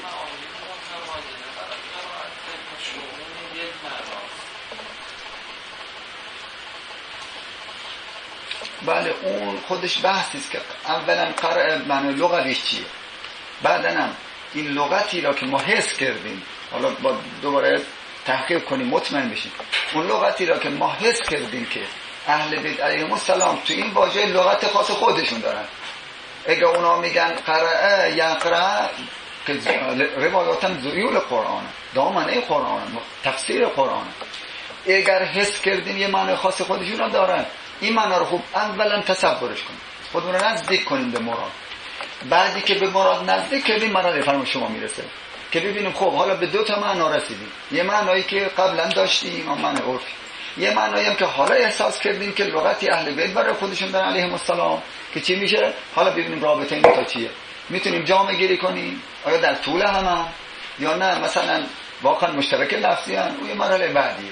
بله اون خودش بحثی است که اولا قرائن معنی لغویش چیه، بعداً هم این لغتی را که ما حس کردیم حالا با دوباره تحقیق کنیم مطمئن بشیم اون لغتی را که ما حس کردیم که اهل بیت علیهم السلام تو این واژه لغت خاص خودشون دارن. اگه اونا میگن قرأ یقرأ که روایاتاً ذیول قرآن دامنه قرآن تفسیر قرآن، اگر حس کردیم یه معنی خاص خودشون را دارن این معنا رو خوب اولا تصورش کنید، خودمون رو نزدیک کنیم به مراد. بعدی که به مراد نزدیک کردیم مراد فرمان شما میرسه که ببینیم خب حالا به دو تا معنا رسیدیم. یه معنایی که قبلا داشتیم اون معنی عرفی، یه معنایی هم که حالا احساس کردیم که لغتی اهل بیت برای خودشون دارن علیهم السلام که چی میشه. حالا ببینیم رابطه این تا چیه. میتونیم جامع گیری کنیم آیا در طول هم, هم یا نه مثلا واقعا مشترک لفظی هم. اون یه مرحله بعدیه.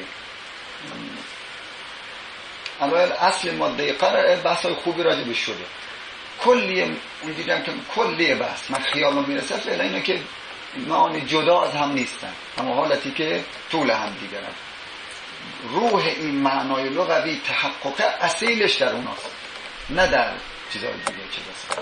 اول اصل ماده قرعه بحثای خوبی راجبش شده. کلیه اون دیدم که کلیه بحث من خیالم میرسه فعلا اینه که معانی جدا از هم نیستن، اما حالتی که طول هم دیگرن. روح این معنای لغوی تحقق اصیلش در اوناست، نه در چیزای دیگه. چه بسید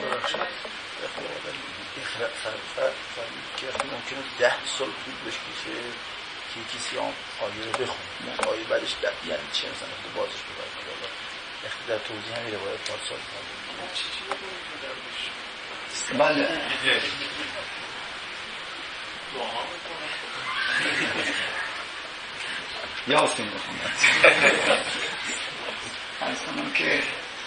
که ممکنه ده سال بود بهش کشه که کسی هم آیه رو بخونه آیه بعدش در یعنی چه مثلا تو بازش بباید اختی در توضیح همی روایت پارسال بله یاسین بخونم از کنم که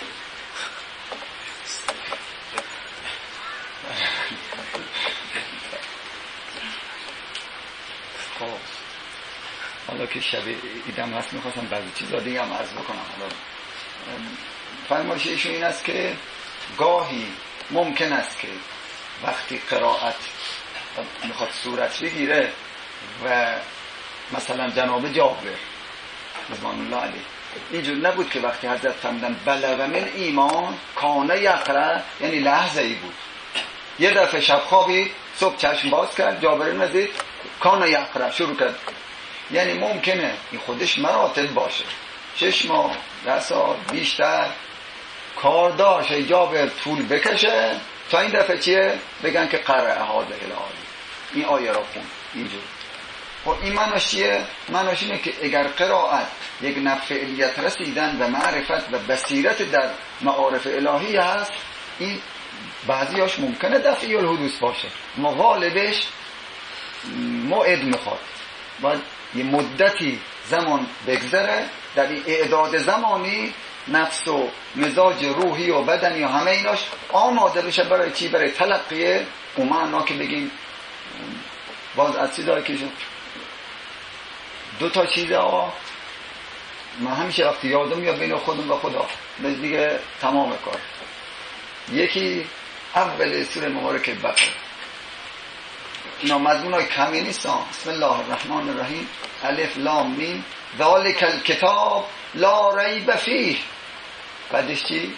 خب حالا که شب ایدم هست میخواستم بعضی چیزا دیگه هم عرض بکنم. حالا فرمایش ایشون این است که گاهی ممکن است که وقتی قرائت میخواد صورت بگیره و مثلا جناب جابر رضوان الله علیه اینجور نبود که وقتی حضرت فرمودن بلغ من ایمان کانه یقرأ، یعنی لحظه ای بود یه دفعه شب خوابید صبح چشم باز کرد جابر نزید کانه یقرأ شروع کرد. یعنی ممکنه این خودش مراتب باشه، شش ماه ده سال بیشتر کار داشت جابر طول بکشه تا این دفعه چیه بگن که قرأ هذا الآیه، این آیه را خون اینجور. خب این معناش چیه؟ معناش اینه که اگر قرائت یک نفعلیت رسیدن و معرفت و بصیرت در معارف الهی هست، این بعضیاش ممکنه دفعی الحدوث باشه، مغالبش موعد میخواد، باید یه مدتی زمان بگذره. در این اعداد زمانی نفس و مزاج روحی و بدنی و همه ایناش آماده بشه برای چی؟ برای تلقی اون معنا که بگیم باز از چیزایی که دو تا چیز ها من همیشه وقتی یادم میاد بین خودم و خدا به دیگه تمام کار. یکی اول سوره مبارکه بقره، اینا مضمون های کمی نیستن. بسم الله الرحمن الرحیم الف لام میم ذالک الکتاب لا ریب فیه. بعدش چی؟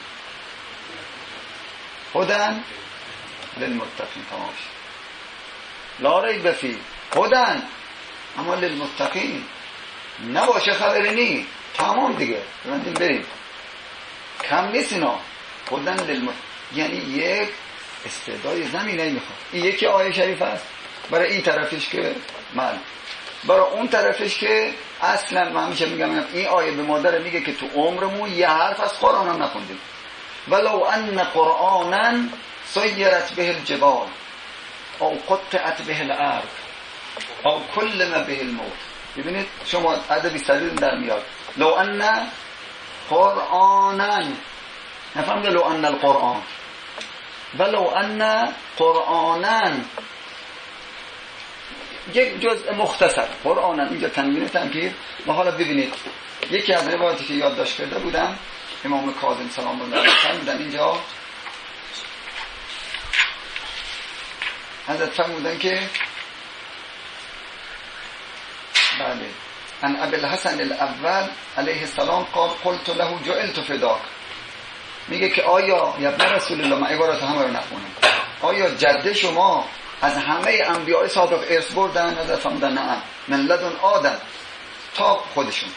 هدن للمتقین. تمام شد. لا ریب فیه هدن، اما للمتقین نباشه خبری نی. تمام دیگه ببندیم بریم، کم نیست اینا. هدن للمتقین یعنی یک استعدای زمینه میخواد. این یکی آیه شریف است برای این طرفش که من برای اون طرفش که اصلا من همیشه میگم این آیه به مادر میگه که تو عمرمون یه حرف از قرآن هم نخوندیم. ولو ان قرآنا سیرت به الجبال او قطعت به الارض او کلم به الموت. ببینید شما ادبی سلیل در میاد. لو ان قرآنا، نفهمید لو ان القرآن، ولو ان قرآنا یک جزء مختصر قرآن. اینجا تنوین تنکیر. و حالا ببینید یکی از روایاتی که یادداشت کرده بودم امام کاظم سلام الله علیه فرمودن اینجا حضرت فرمودن که بله ان ابی الحسن الاول علیه السلام قال قلت له جعلت فداک. میگه که آیا یا ابن رسول الله، من عبارات همه رو نخونم، آیا جده شما از همه انبیاء سابق ارث بردن؟ حضرت فرمودن نه، من لدن آدم تا خودشون.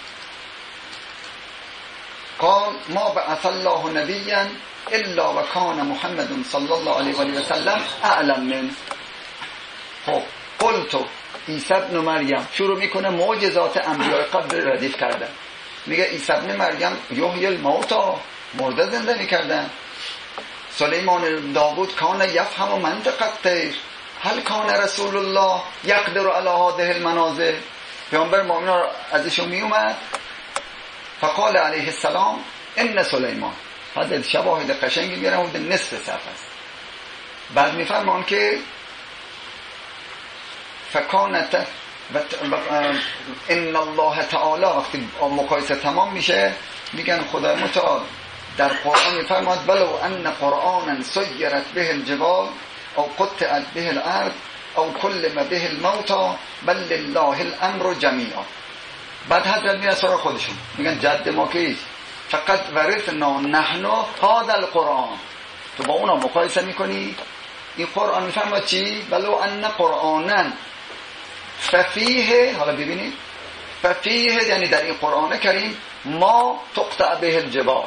قال ما بعث الله نبیا الا و کان محمد صلی الله علیه و آله و سلم اعلم من. خب قلت عیسی ابن مریم شروع میکنه معجزات انبیاء قبل ردیف کردن. میگه عیسی ابن مریم یحیی الموتی، مرده زنده میکردن. سلیمان داوود کان یفهم منطق الطیر، هل کان رسول الله یقدر علی هذه المنازل. پیامبر مومن ازشون میومد فقال علیه السلام ان سلیمان. حضرت شواهد قشنگی میارن حدود نصف صفحه است. بعد میفرمان که فکانت و ان الله تعالی، وقتی مقایسه تمام میشه میگن خدای متعال در قرآن میفرماد ولو ان قرآنا سیرت به الجبال او قطعت به الارض او کلم به الموتى بل لله الامر جمیعا. بعد حضرت میره سراغ خودشون میگن جد ما که فقط ورثنا نحن هذا القرآن. تو با اونا مقایسه میکنی این قرآن میفرماد چی؟ ولو ان قرآنا ففیه، حالا ببینید ففیه یعنی در این قرآن کریم ما تقطع به الجبال،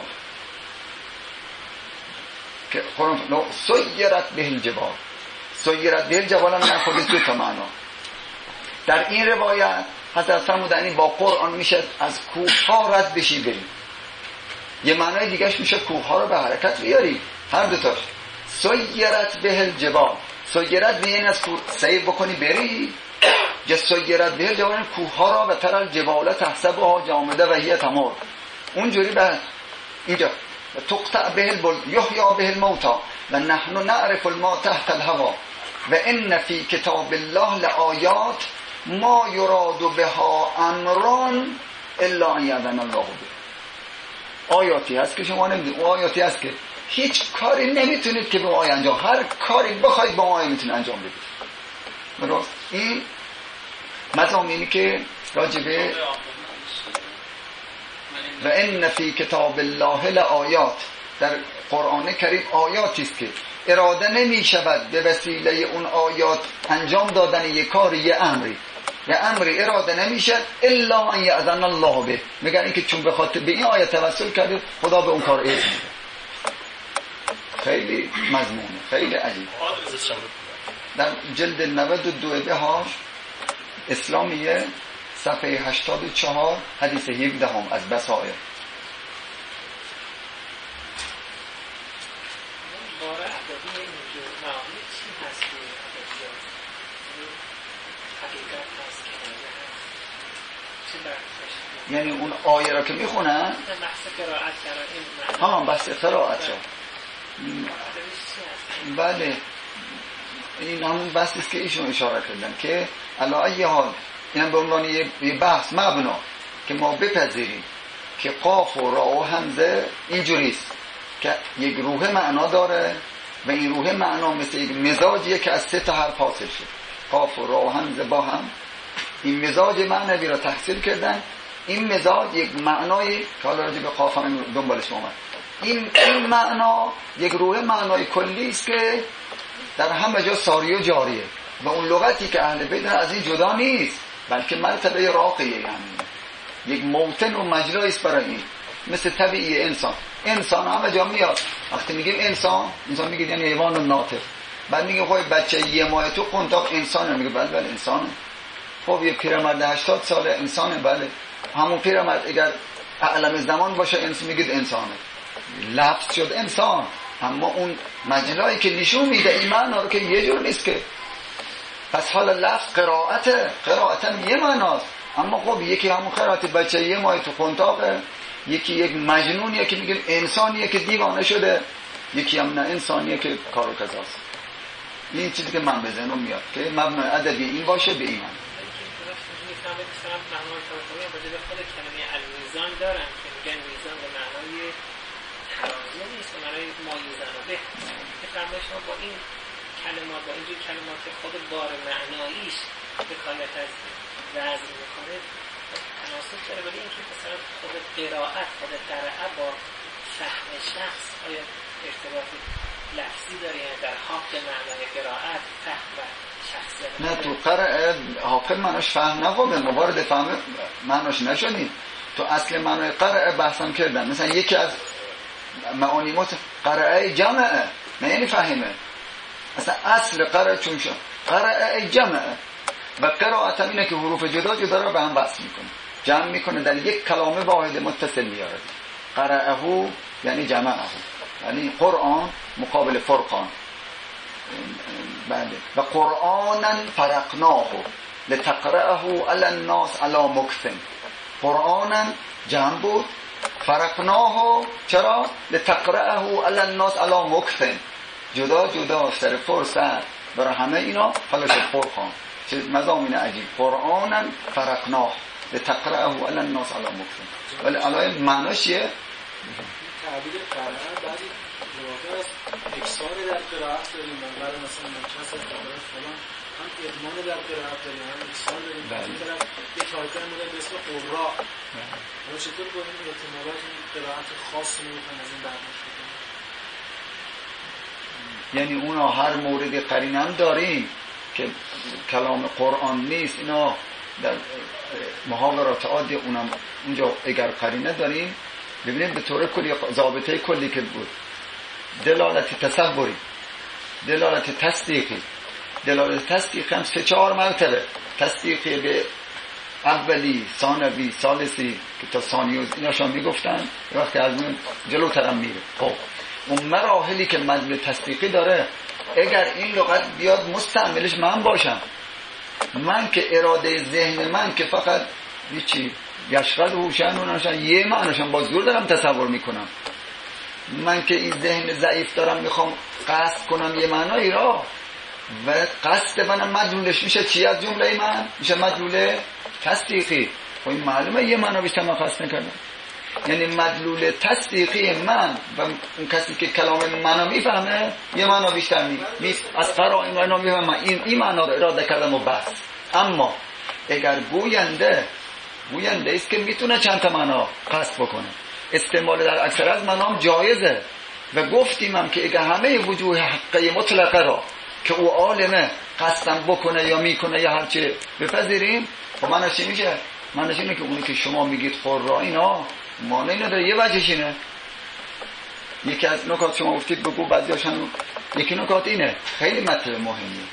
که قرآن سیرت به الجبال، سیرت به الجبال هم نخوده دو تا معنا. در این روایت حضرت فرمودن این با قرآن میشه از کوه ها رد بشی بریم. یه معنای دیگهش میشه کوه ها رو به حرکت بیاری. هر دو تاش سیرت به الجبال، سیرت به این از کوه سیر بکنی بری، یا سیرت به الجبال کوه ها را به تر الجبال تحسبها جامده و هی تمر. اونجوری به اینجا تقطع به البل یحیی به الموتى و نحن نعرف الماء تحت الهوا و ان فی کتاب الله لآیات ما یراد بها امران الا ان یأذن الله به. آیاتی هست که شما نمیدونید، آیاتی هست که هیچ کاری نمیتونید که به آیه انجام، هر کاری بخواید با آیه میتونید انجام بدید. درست؟ این مضامینی که راجبه و ان فی کتاب الله لآیات، در قرآن کریم آیاتی است که اراده نمی شود به وسیله اون آیات انجام دادن یک کاری، یه امری یه امری اراده نمیشه الا ان یأذن الله به. میگن اینکه چون به خاطر به این آیه توسل کرده خدا به اون کار اذن میده. خیلی مضمونه، خیلی عجیب. در جلد نود و دو بهاش اسلامیه صفحه هشتاد و چهار حدیث هفده هم از بصائر. یعنی اون آیه را که میخونن ها بحث قرائت شد. بله این همون بحثی است که ایشون اشاره کردن که علی ای حال اینم به عنوان یه بحث مبنا که ما بپذیریم که قاف و را و همزه اینجوریست که یک روح معنا داره و این روح معنا مثل یک مزاجیه که از سه تا حرف حاصل شد. قاف و را و همزه با هم این مزاج معنوی را تحصیل کردن. این مزاج یک معنای که حالا راجع به قاف هم دنبالش اومد، این این معنا یک روح معنای کلی است که در همه جا ساری و جاریه و اون لغتی که اهل بیت از این جدا نیست، بلکه مرتبه راقیه، یعنی یک موطن و مجرایی است برای این. مثل طبیعی انسان، انسان همه جا میاد. وقتی میگیم انسان، انسان میگه یعنی حیوان و ناطق. بعد میگه خب بچه یه ماه تو قنطاق انسانه، میگه بله بله انسانه. خب یه پیرمرد هشتاد ساله انسانه، بله همون پیرمرد اگر اعلم زمان باشه انسان میگید انسانه، لفظ شد انسان. اما اون مجرایی که نشون میده این معنا رو که یه جور نیست که. پس حالا لفظ قرائته، قرائت هم یه معناست، اما خب یکی همون قرائت بچه یه ماه تو قنطاقه، یکی یک مجنونیه که میگیم انسانیه که دیوانه شده، یکی هم نه انسانیه که کارو کذاست. این چیزی که من به ذهنم میاد که مبنای ادبی این باشه به این معنی. خود کلمه المیزان دارن که میگن میزان به معنای ترازو نیست، به معنای مایزن و به که فرمای شما با این کلمات با اینجور کلمات که خود بار معناییش حکایت از وزن میکنه تناسب داره. ولی اینکه مثلا خود قرائت خود قرائت با فهم شخص آیا ارتباط لفظی داره؟ یعنی در حق معنای قرائت فهم و شخصیت نه تو قرائت حاقل معناش فهم نخوابه، موارد فهم معناش نشدیم. تو اصل معنای قرائت بحثم کردن. مثلا یکی از معانی مت قرائت جمعه، نه یعنی فهمه. اصلا اصل قرائت چون شد قرائت جمعه و قرائت هم اینه که حروف جدا جدا رو به هم وصل میکنه، جمع میکنه، در یک کلمه واحد متصل میاره. قرائه یعنی جمعه، یعنی قرآن مقابل فرقان. بله و قرآنا فرقناه لتقرأه علی الناس علی مکث. قرآنا جمع بود، فرقناه چرا؟ لتقرأه علی الناس علی مکث، جدا جدا سر فرصت برای همه اینا. حالا شد فرقان چه مضامین عجیب، قرآنا فرقناه لتقرأه علی الناس علی مکث. ولی الان معناش چیه؟ تعبیر قرآن بعضی روایات است اکثار در قرائت داریم، برای مثلا منچس است برای فلان هم ادمان در قرائت داریم، هم اکثار داریم. این طرف یک تایفه مورد به اسم قراء. حالا چطور با این احتمالات این قرائت خاص میتونن از این برداشت کنیم؟ یعنی اونا هر موردی قرینه هم داریم که کلام قرآن نیست، اینا در محاورات عادی اونم اونجا اگر قرینه داریم. ببینیم به طور کلی ضابطه کلی که بود، دلالت تصوری، دلالت تصدیقی. دلالت تصدیقی هم سه چهار مرتبه، تصدیقی به اولی، ثانوی، ثالثی که تا ثانیوز ایناشون میگفتن، وقتی از اون جلوترم میره. خب اون مراحلی که مدلول تصدیقی داره، اگر این لغت بیاد مستعملش من باشم، من که اراده ذهن من که فقط هیچی یشغل هوشن و نشن یه معناشم با زور دارم تصور میکنم، من که این ذهن ضعیف دارم میخوام قصد کنم یه معنایی را و قصد منم مدلولش میشه چی از جمله من؟ میشه مدلول تصدیقی. خب این معلومه یه معنا بیشتر من قصد نکردم. یعنی مدلول تصدیقی من و اون کسی که کلام منو میفهمه یه معنا بیشتر می از قرائن معنا میفهمه این این معنا رو اراده کردم و بس. اما اگر گوینده گوینده است که میتونه چند تا معنا قصد بکنه، استعمال در اکثر از منام جایزه و گفتیم هم که اگر همه وجوه حقه مطلقه را که او عالمه قصدم بکنه یا میکنه یا هرچه بپذیریم، خب معناش چی میشه؟ معناش اینه که اونی که شما میگید قرا اینا معنی نداره. یه وجهش اینه، یکی از نکات شما گفتید بگو بعضیاشون، یکی نکات اینه خیلی مطلب مهمیه.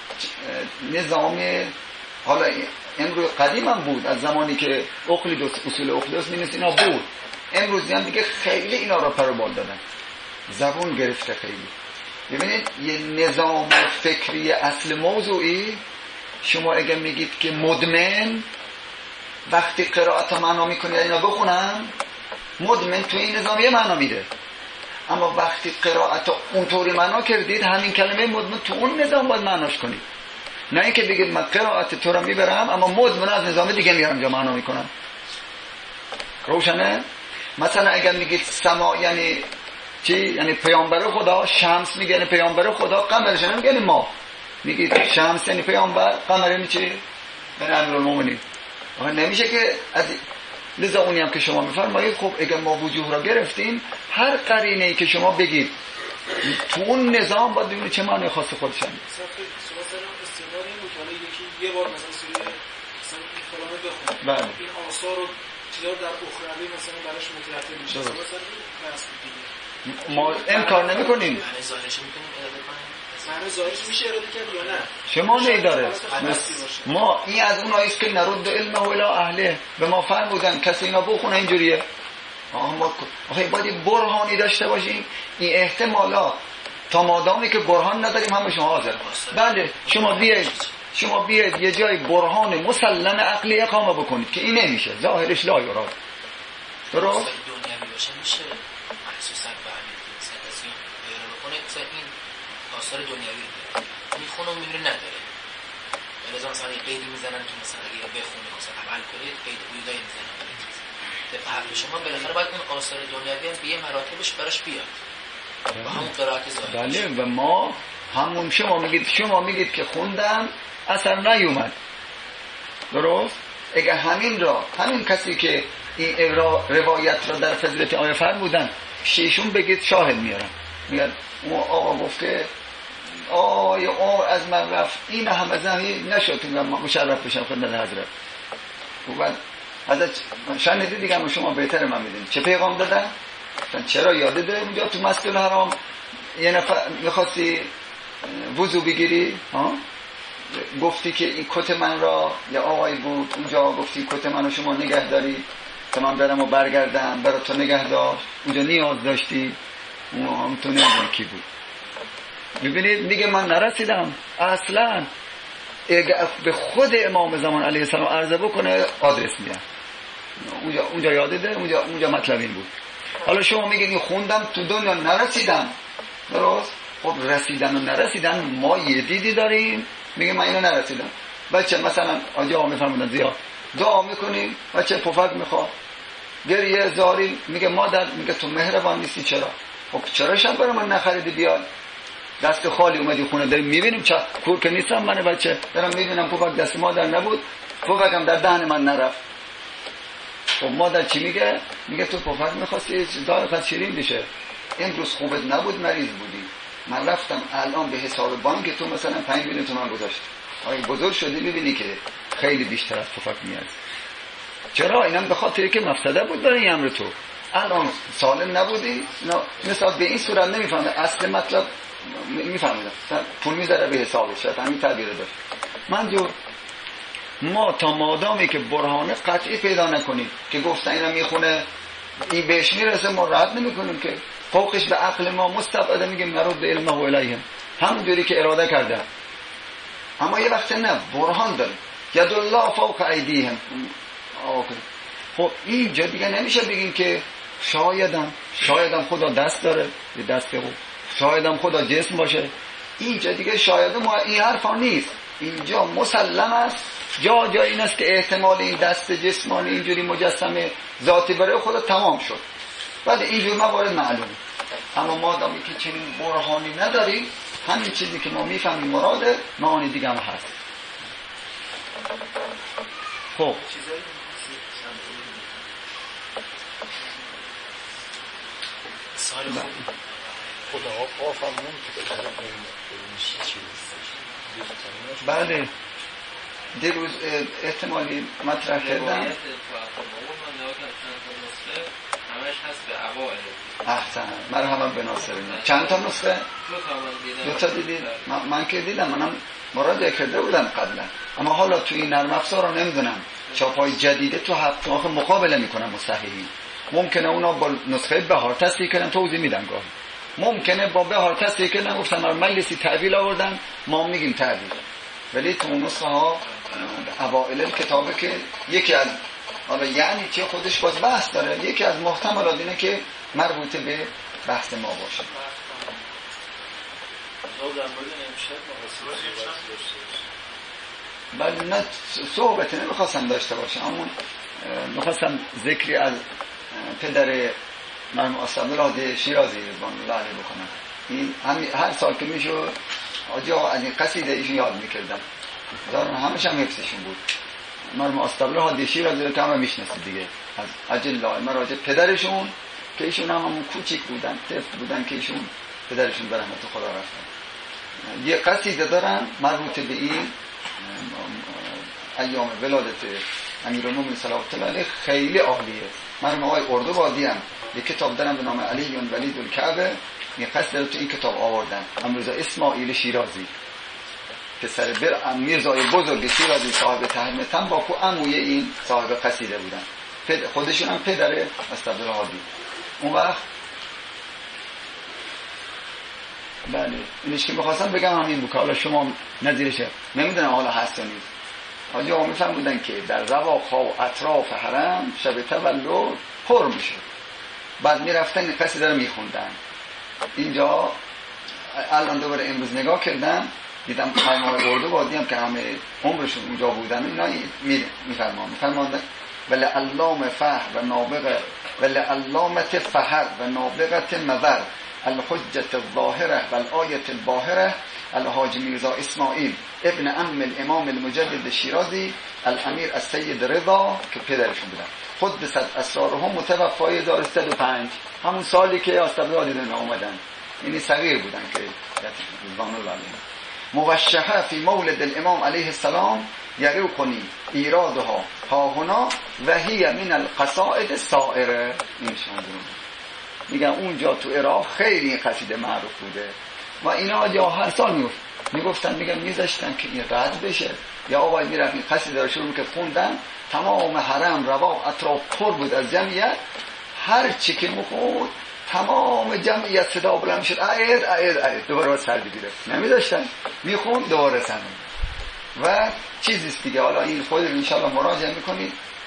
نظام حالا امروز قدیم هم بود، از زمانی که اقلیدوس اصول اقلیدوس می‌نویسه اینا بود، امروزی هم دیگه خیلی اینا رو پروبال دادن، زبون گرفته خیلی. ببینید یه نظام فکری اصل موضوعی، شما اگه میگید که مدمن وقتی قرائت معنا میکنید اینا بخونم، مدمن تو این نظام یه معنا میده، اما وقتی قرائت اونطوری معنا کردید همین کلمه مدمن تو اون نظام باید معناش کنید، نه اینکه بگید من قرائت تو رو میبرم اما مدمن از نظام دیگه میارم جا معنا میکنم. روشنه؟ مثلا اگر میگید سما یعنی چی؟ یعنی پیامبر خدا، شمس میگه یعنی پیامبر خدا، قمرش نمیگه یعنی ما. میگید شمس یعنی پیامبر، قمر یعنی چی؟ یعنی امیرالمومنین. آخه نمیشه که از لذا اونی هم که شما میفرمایید خب اگر ما وجوه را گرفتیم، هر قرینه ای که شما بگید تو اون نظام باید ببینید چه معنی خاص خودش هم. استعداد این بود که حالا یکی یه بار مثلا سوره مثلا این فلانه بخونه، بله. این آثار رو چیزا در اخروی مثلا براش مترتب میشه، مثلا بس دیگه ما این کار نمی کنیم. معنی ظاهرش میتونیم اراده کنیم، معنی ظاهرش میشه اراده کرد یا نه؟ شما نیداره. ما این از اون آیست که نرد علمه و الی اهله به ما فرمودن کسی اینا بخونه اینجوریه. آها ما آخه باید برهانی داشته باشیم. این احتمالات تا مادامی که برهان نداریم همه شما حاضر. بله شما بیاید شما بیاید یه جای برهان مسلم عقلی اقامه بکنید که این نمیشه، ظاهرش لا یراد. درست؟ دنیوی باشه میشه محسوسا به همین سنتاسیون پیدا بکنه، مثلا این آثار دنیوی رو میخونه و میبینه نداره، ولی مثلا یه قیدی میزنن که مثلا اگه بخونه مثلا عمل کنید قید قیودایی میزنن به فهم شما، بالاخره باید اون آثار دنیوی هم به یه مراتبش براش بیاد و همون قرائت ظاهری. بله و ما همون شما میگید شما میگید که خوندم اثر نیومد، درست؟ اگر همین را همین کسی که این روایت را در فضیلت آیه فرمودن شیشون بگید شاهد میارن، میگن اون آقا گفته آیه آه از من رفت این همه زمین نشد که من مشرف بشم خدمت حضرت. و بعد حضرت شنیدید دیگه، اما شما بهتر من میدونید چه پیغام دادن؟ چرا یادته اونجا تو مسجد الحرام یه نفر میخواستی وضو بگیری ها؟ گفتی که این کت من را یا آقای بود اونجا، گفتی کت منو شما نگه داری تا من برم و برگردم، برای تو نگه داشت، اونجا نیاز داشتی، اون هم تو نمیدونی کی بود. ببینید میگه من نرسیدم اصلا. اگه به خود امام زمان علیه السلام عرضه بکنه آدرس میدن، اونجا اونجا یادته اونجا اونجا مطلب این بود. حالا شما میگین خوندم تو دنیا نرسیدم، درست؟ خب رسیدن و نرسیدن ما یه دیدی داریم، میگه من اینو نرسیدم. بچه مثلا آجا میفهمونن زیاد دعا میکنیم بچه پفک میخواد، گریه زاری، میگه مادر، میگه تو مهربان نیستی چرا؟ خب چرا شب برای من نخریدی بیاد؟ دست خالی اومدی خونه داریم میبینیم چه کور که نیستم من بچه دارم میبینم پفک دست مادر نبود، پفکم در دهن من نرفت. خب مادر چی میگه؟ میگه تو پفک میخواستی دارت شیرین بشه، امروز خوبت نبود مریض بودی، من رفتم الان به حساب بانک تو مثلا پنج میلیون تومان گذاشت. آیا بزرگ شدی میبینی که خیلی بیشتر از پفک میاد. چرا؟ اینم به خاطری که مفسده بود برای امر تو. الان سالم نبودی، مثلا به این صورت نمیفهمه اصل مطلب میفهمیدم پول میذاره به حسابش، همین تعبیر داشت. منظور ما تا مادامی که برهان قطعی پیدا نکنیم که گفتن اینا میخونه این بهش میرسه ما راحت نمیکنیم که فوقش به عقل ما مستبعده میگیم نرد به علمه و الیهم، همونجوری که اراده کرده. اما یه وقت نه برهان داریم، ید الله فوق ایدیهم. خب اینجا دیگه نمیشه بگیم که شایدم شایدم خدا دست داره، یه دست خوب، شایدم خدا جسم باشه. اینجا دیگه شاید ما این حرفا نیست، اینجا مسلم است. جا جا این است که احتمال این دست جسمانی اینجوری مجسمه ذاتی برای خدا تمام شد، ولی اینجور موارد معلومه. اما ما دامی که چنین برهانی نداریم، همین چیزی که ما میفهمیم مراده معانی دیگه هم هست. خب سال خدا ها فرمون که بذاره میشه چیز. بله دیروز احتمالی مطرح کردم همش هست به اوائل. احسن مرحبا به ناصرین. چند تا نسخه؟ دو تا دیدید؟ من, من که دیدم، منم مراجعه کرده بودم قبلا، اما حالا تو این نرم افزار رو نمیدونم چاپای جدیده تو هفت آخه مقابله میکنم مستحیلی. ممکنه اونا با نسخه بهار تصدیق کردن، توضیح میدن گاهی. ممکنه با بهار تصدیق کردن گفتن مجلسی تعویل آوردن، ما میگیم تعویل. ولی تو نسخه ها اوائل کتابه که یکی از حالا یعنی که خودش باز بحث داره، یکی از محتملات اینه که مربوط به بحث ما باشه. بله نه صحبت نمیخواستم داشته باشم، اما میخواستم ذکری از پدر مرحوم اسدالله شیرازی رضوان الله علیه بکنم. این هر سال که میشد آجا از این قصیده ایشون یاد میکردم، دارم همش هم حفظشون بود. مرحوم اسدالله شیرازی رو که همه میشناسید دیگه، از اجل الله مراجع پدرشون که ایشون هم همون کوچیک بودن، طفل بودن که ایشون پدرشون به رحمت خدا رفتن. یه قصیده دارن مربوط به این ایام ولادت امیرالمومنین صلوات الله علیه، خیلی عالیه. مرحوم آقای اردوبادی هم یه کتاب دارن به نام علی ولید الکعبه، یه قصیده رو تو این کتاب آوردن. امروزا اسماعیل شیرازی پسر بر میرزای بزرگ شیرازی صاحب تحریم تنباکو عموی این صاحب قصیده بودن، خودشون هم پدر اسدالله هادی. اون وقت بله اینش که می‌خواستم بگم همین بود که حالا شما نظیرشه نمیدونم حالا هست یا نیست. حاجی ها میفهم بودن که در رواق و اطراف حرم شب تولد پر میشه، بعد میرفتن این قصیده رو میخوندن. اینجا الان دوباره امروز نگاه کردم دیدم فرمای اردوبادی هم که همه عمرشون اونجا بودن اینا میفرمان میفرماندن ولی علام فهر و نابغه ولی علامت فهر و نابغت مبر الحجت الظاهره و الآیت الباهره الحاج میرزا اسماعیل ابن ام الامام المجدد شیرازی الامیر السید رضا که پدرشون بودن، خود به صد اسرارهم متوفای هزار و سیصد و پنج، همون سالی که اسدالله دنیا اومدن، یعنی صغیر بودن که رضوان الله علیهم. موشحه فی مولد الامام علیه السلام یروقنی ایرادها ها هنا و هی من القصائد السائره. این شما میگن اونجا تو عراق خیلی این قصیده معروف بوده و اینا جا هر سال میگفت میگفتن میگن میذاشتن که این رد بشه، یا آقای میرفت این قصیده رو شروع که خوندن، تمام حرم رواق اطراف پر بود از جمعیت، هر چی که میخوند تمام جمعیت صدا بلند شد اید اید اید دوباره سر بگیره، نمیذاشتن میخوند دوباره سر. و چیزیست دیگه، حالا این خود ان شاء الله مراجعه میکنید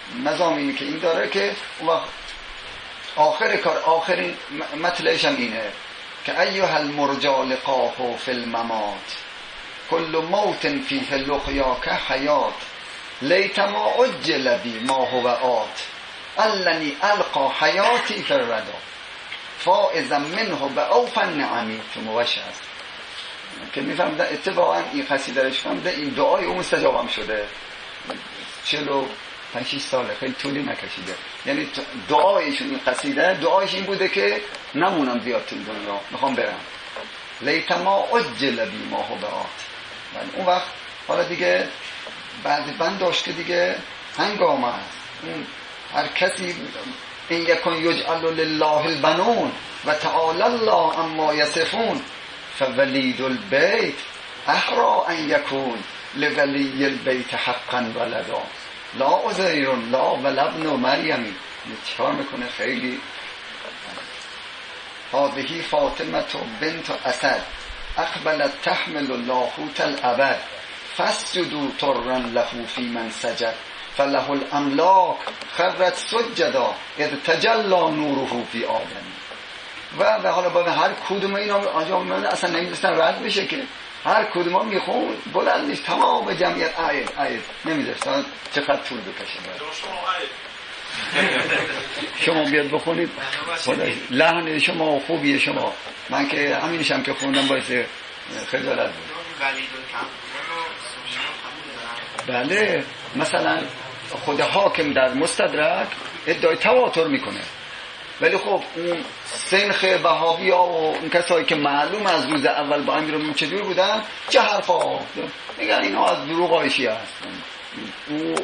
مضامینی که این داره که اون وقت آخر کار آخرین مطلعش هم اینه که ایها المرجا لقاه فی الممات کل موت فیه لقیاک حیات لیت ما عجل بی ما هو آت الانی القا حیاتی فی الردا فائزا منه به اوفا نعمی تو موشه است که میفهمده اتفاقا این قصیده رش فهمده این دعای اون مستجابم شده چلو پنج ساله خیلی طولی نکشیده یعنی دعایشون این قصیده دعایش این بوده که نمونم زیاد تو دنیا میخوام برم لیت ما عجل بی ما هو آت اون وقت حالا دیگه بعد بند داشت که دیگه هنگام است اون هر کسی این یکن یجعل لله البنون و تعالی الله اما یصفون فولید البیت احرا ان یکون لولی البیت حقا ولدا لا عزیر لا ولبن و مریمی چهار میکنه خیلی هذه فاطمه بنت اسد اقبلت تحمل لاهوت الابد فاسجدوا طرا له فی من سجد فله الاملاک خرت سجدا اذ تجلی نوره فی آدم و و حالا با هر کدوم اینا آجا من اصلا نمیدونستن رد بشه که هر کدوم ها میخون بلند نیست تمام جمعیت آید آید نمیدونستن چقدر طول بکشه شما بیاد بخونید لحن شما خوبیه شما من که همینشم که خوندم باید خجالت بود بله مثلا خود حاکم در مستدرک ادعای تواتر میکنه ولی خب اون سنخ وهابی ها و اون کسایی که معلوم از روز اول با امیرالمومنین چجور بودن چه حرفا میگن اینا از دروغ آیشی هست او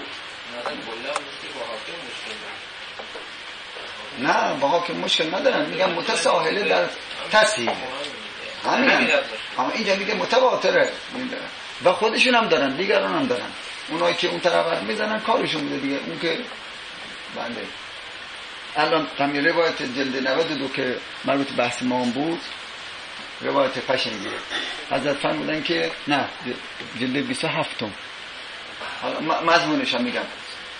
نه با حاکم مشکل ندارن میگن متساهله در تصحیح همین هم. اما اینجا میگه متواتره و خودشون هم دارن دیگران هم دارن اونایی که اون طرف میزنن کارشون بوده دیگه اون که بله الان همین روایت جلد نود و دو که مربوط بحث ما بود روایت قشنگیه حضرت فرمودن که نه جلد بیست و هفت حالا مضمونش هم میگم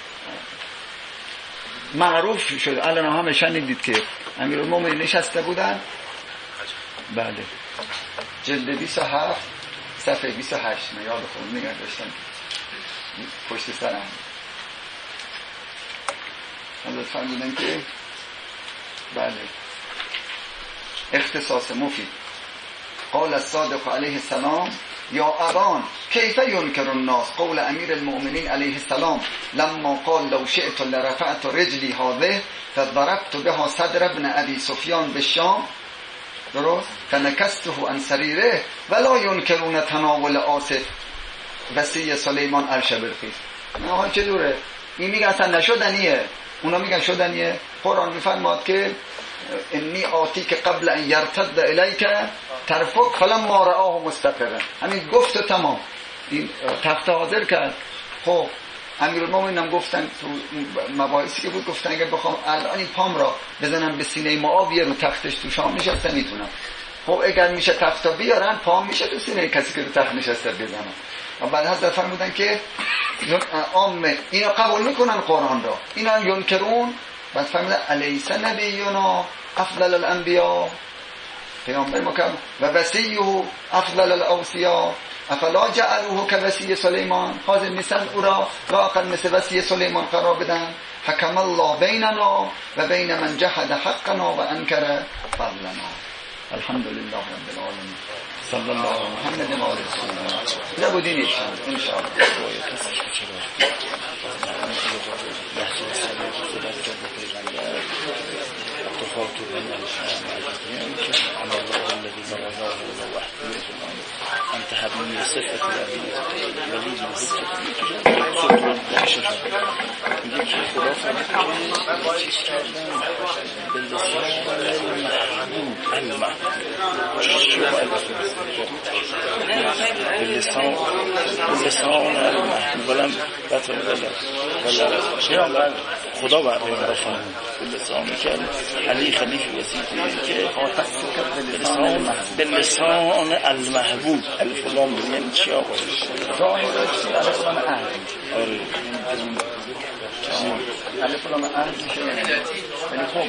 معروف شد الان همه شنیدید که امیرالمومنین نشسته بودن بله جلد بیست و هفت صفحه بیست و هشت من یاد خود نگه داشتم پشت سرم حضرت فرمودن که بله اختصاص مفید قال الصادق علیه السلام یا ابان کیف ینکر الناس قول امیر المؤمنین علیه السلام لما قال لو شئت لرفعت رجلی هذه فضربت بها صدر ابن ابي سفیان بالشام درست فنکسته عن سریره ولا ینکرون تناول آصف وصی سلیمان عرش بلقیس نه چه دوره این میگه اصلا نشدنیه اونا میگن شدنیه قرآن میفرماد که انی آتی که قبل ان یرتد الیک ترفق فلما رآه مستقرا همین گفت و تمام این تخت حاضر کرد خب امیرالمومنین هم گفتن تو مباحثی که بود گفتن اگه بخوام الان این پام را بزنم به سینه معاویه رو تختش تو شام نشسته میتونم خب اگر میشه تختا بیارن پام میشه تو سینه کسی که رو تخت نشسته بزنم و بعد حضرت فرمودن که عامه اینا قبول میکنن قرآن را اینا ینکرون بعد فرمودن الیس نبینا افضل الانبیاء پیامبر مکرم و وصیه افضل الاوصیاء افلا جعلوه كوصی سلیمان حاضر نیستن او را لااقل مثل وصی سلیمان قرار بدن حکم الله بیننا و بین من جحد حقنا و انکر فضلنا الحمد لله رب العالمین صلی الله علی محمد و آله وسلم نبودین ان شاء الله تخاطب من الله الذي بلغه وحده أنت حبيبي صفة الأبي ولي باللسان باللسان بلند ولا خدا بر بفهم باللسان که علی خلیفه وسیعی که باللسان باللسان المحبوب الفلان بگیم چی آقا ظاهرش الان آره الف لام عرض میشه ولی خب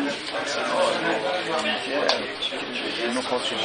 اینو خواستش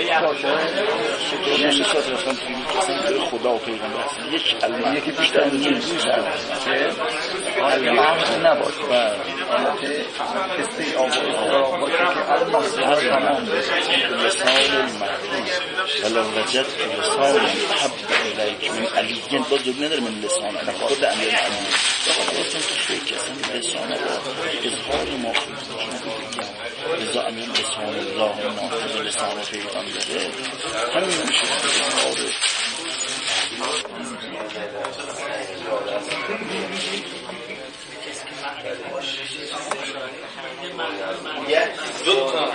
یعنی شاید رفتن توی خدا و پیغمبر هستن یک کلمه یکی بیشتر نیست که عرض نباشه و البته استی آواز باشه که المصدر تمام لسان المحبوب ولو وجدت لسان حب الیک من علیین باز جوری نداره من لسان علی خود امیر امین خواستم که فکر اصلا لسان اظهار مخصوص رضا امین لسان الله محفظ لسان پیغمبره همین میشه دو تا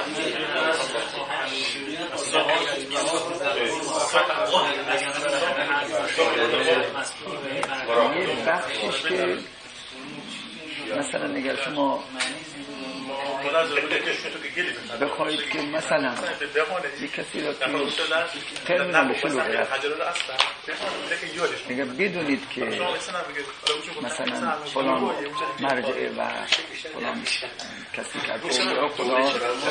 یه بخشش که مثلا نگر شما بخواید که مثلا یک کسی را توی ترمینال شلوغ رفت اگر بدونید که مثلا فلان مرجعه و فلان کسی که فلان فلان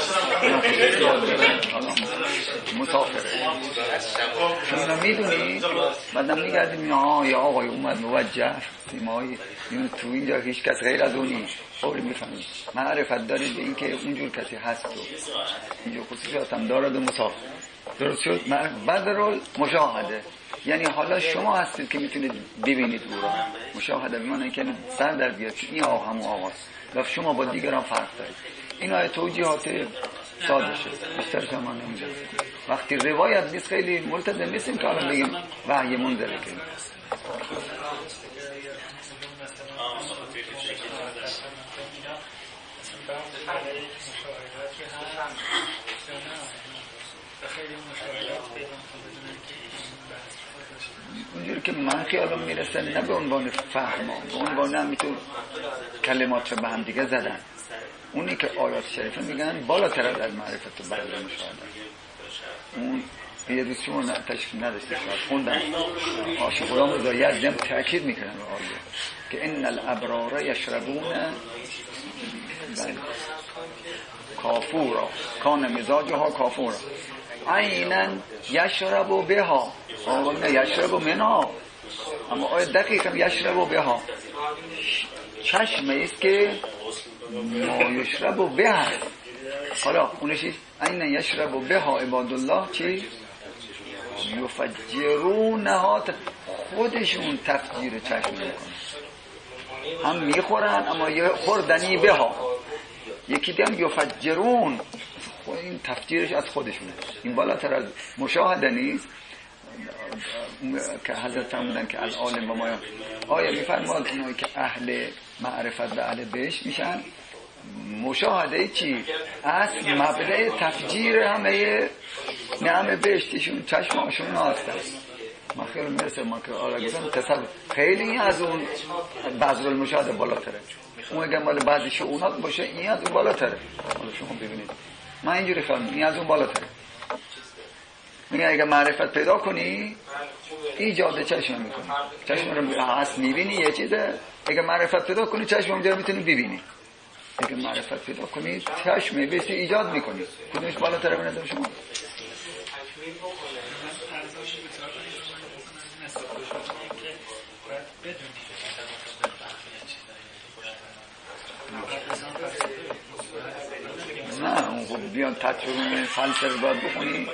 مسافره شما میدونید بعدم میگردیم اینا یا آقای اومد موجه سیمایی تو اینجا هیچ کس غیر از اونی خب میفهمید معرفت دارید به این که اونجور کسی هست و اینجا خصوصیات هم دارد و مسافر درست شد. بدرال مشاهده یعنی حالا شما هستید که میتونید ببینید او را مشاهده بمانه که سر در بیاد که این آقا همون آقاست و شما با دیگران فرق دارید. این های توجیهات ساده شد بیشتر شما نمیدونید وقتی روایت نیست خیلی ملتزم نیستیم که حالا بگیم وحی منزله کنیم اونجوری که من خیالم میرسه نه به عنوان فهم به عنوان همیتون کلمات رو به هم دیگه زدن اونی که آیات شریفه میگن بالاتر از معرفت و بعد مشاهده اون یه روز شما تشکیل نداشته شاید خوندم عاشقان رضایی از جمع تأکید میکنن رو آیه که ان الابرار یشربون کافورا کان مزاجها کافورا عینا یشرب بها نه یشرب منها اما آیه دقیقا یشرب بها چشمه است که ما یشرب بها حالا اونشی عینا یشرب بها عباد الله چی؟ یفجرونها خودشون تفجیر چشم میکنن هم میخورن اما یه خوردنی به ها یکی دیگه یفجرون این تفجیرش از خودشونه این بالاتر از مشاهده نیست که حضرت فرمودن که از عالم و مایان آیا میفرماد اینایی که اهل معرفت و اهل بهشت میشن مشاهده چی؟ اصل مبدأ تفجیر همه نعم بهشتشون چشماشون هستن ما خیلی مرسه ما که آره گفتم تصور خیلی از اون بعض المشاهده بالاتره اون اگر مال بعضی شعونات باشه این از اون بالاتره حالا شما ببینید من اینجوری خیالم این از اون بالاتره میگه اگر معرفت پیدا کنی ایجاد چشم میکنی چشم رو هست میبینی یه چیزه اگر معرفت پیدا کنی چشم اونجا رو میتونی ببینی اگر معرفت پیدا کنی چشم بیستی ایجاد میکنی کدومش بالاتره به نظر شما نه اون خب بیان تطبیق فلسفه باید بخونی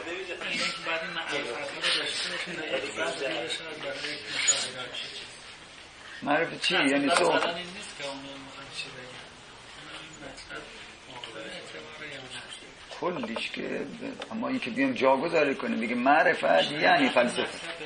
معرفت چی؟ یعنی تو کلیش که اما این که بیام جاگذاری کنیم بگیم معرفت یعنی فلسفه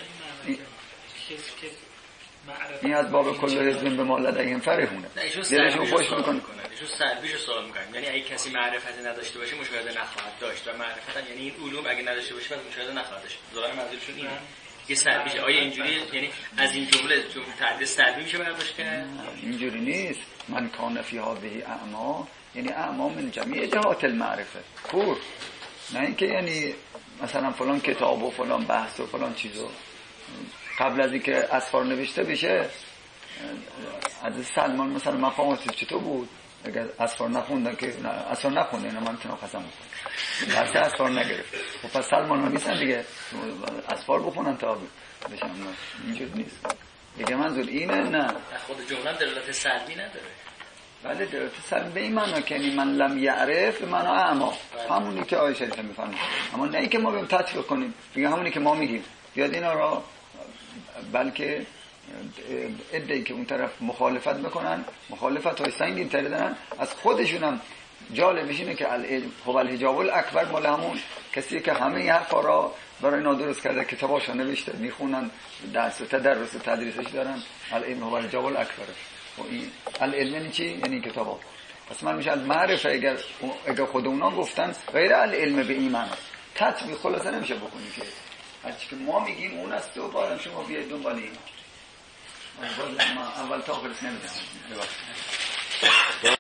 این از باب کل حزب به مالت اگه فرهونه دلشون خوش میکنه ایشون سلبیشو سوال میکنم یعنی اگه کسی معرفت نداشته باشه مشاهده نخواهد داشت و معرفت یعنی این علوم اگه نداشته باشه مشاهده نخواهد داشت ظاهرا منظورشون اینه یه سلبیشه آیا اینجوری یعنی از این جمله جمله تعدیل سلبی میشه برداشت کنه اینجوری نیست من کان فی هذه اعما یعنی اعما من جمیع جهات المعرفه کور نه اینکه یعنی مثلا فلان کتاب و فلان بحث و فلان چیزو قبل از اینکه اسفار نوشته بشه از سلمان مثلا مقامات چطور بود؟ اگر اسفار نخوندن که نه اسفار نخونده اینا من تنها قسم بخونم درسته اسفار نگرفت خب پس سلمان ها نیستن دیگه اسفار بخونن تا بشن اینجور نیست دیگه منظور اینه نه خود جمله دلالت سلبی نداره بله دلالت سلبی به این معنا که یعنی من لم یعرف به معنا اعما همونی که آیه شریفه میفهمید اما نه اینکه ما بیم تطبیق کنیم دیگه همونی که ما میگیم بیاد اینا را بلکه ادعی که اون طرف مخالفت میکنن مخالفت های سنگین تری دارن از خودشونم جالبش اینه که العلم هو الحجاب الاکبر مال همون کسی که همه این حرفا را برای اینا درست کرده کتاباشو نوشته میخونن درس و تدرس و تدریسش دارن العلم هو الحجاب الاکبر و این العلم یعنی چی؟ یعنی کتابا پس من میشه از معرفه اگر اگر خود اونا گفتن غیر العلم به ایمان تطبیق خلاصه نمیشه بکنی که هرچی که ما میگیم اون است و بعدم شما بیاید دنبال ایمان اول تا آخرش نمیدونم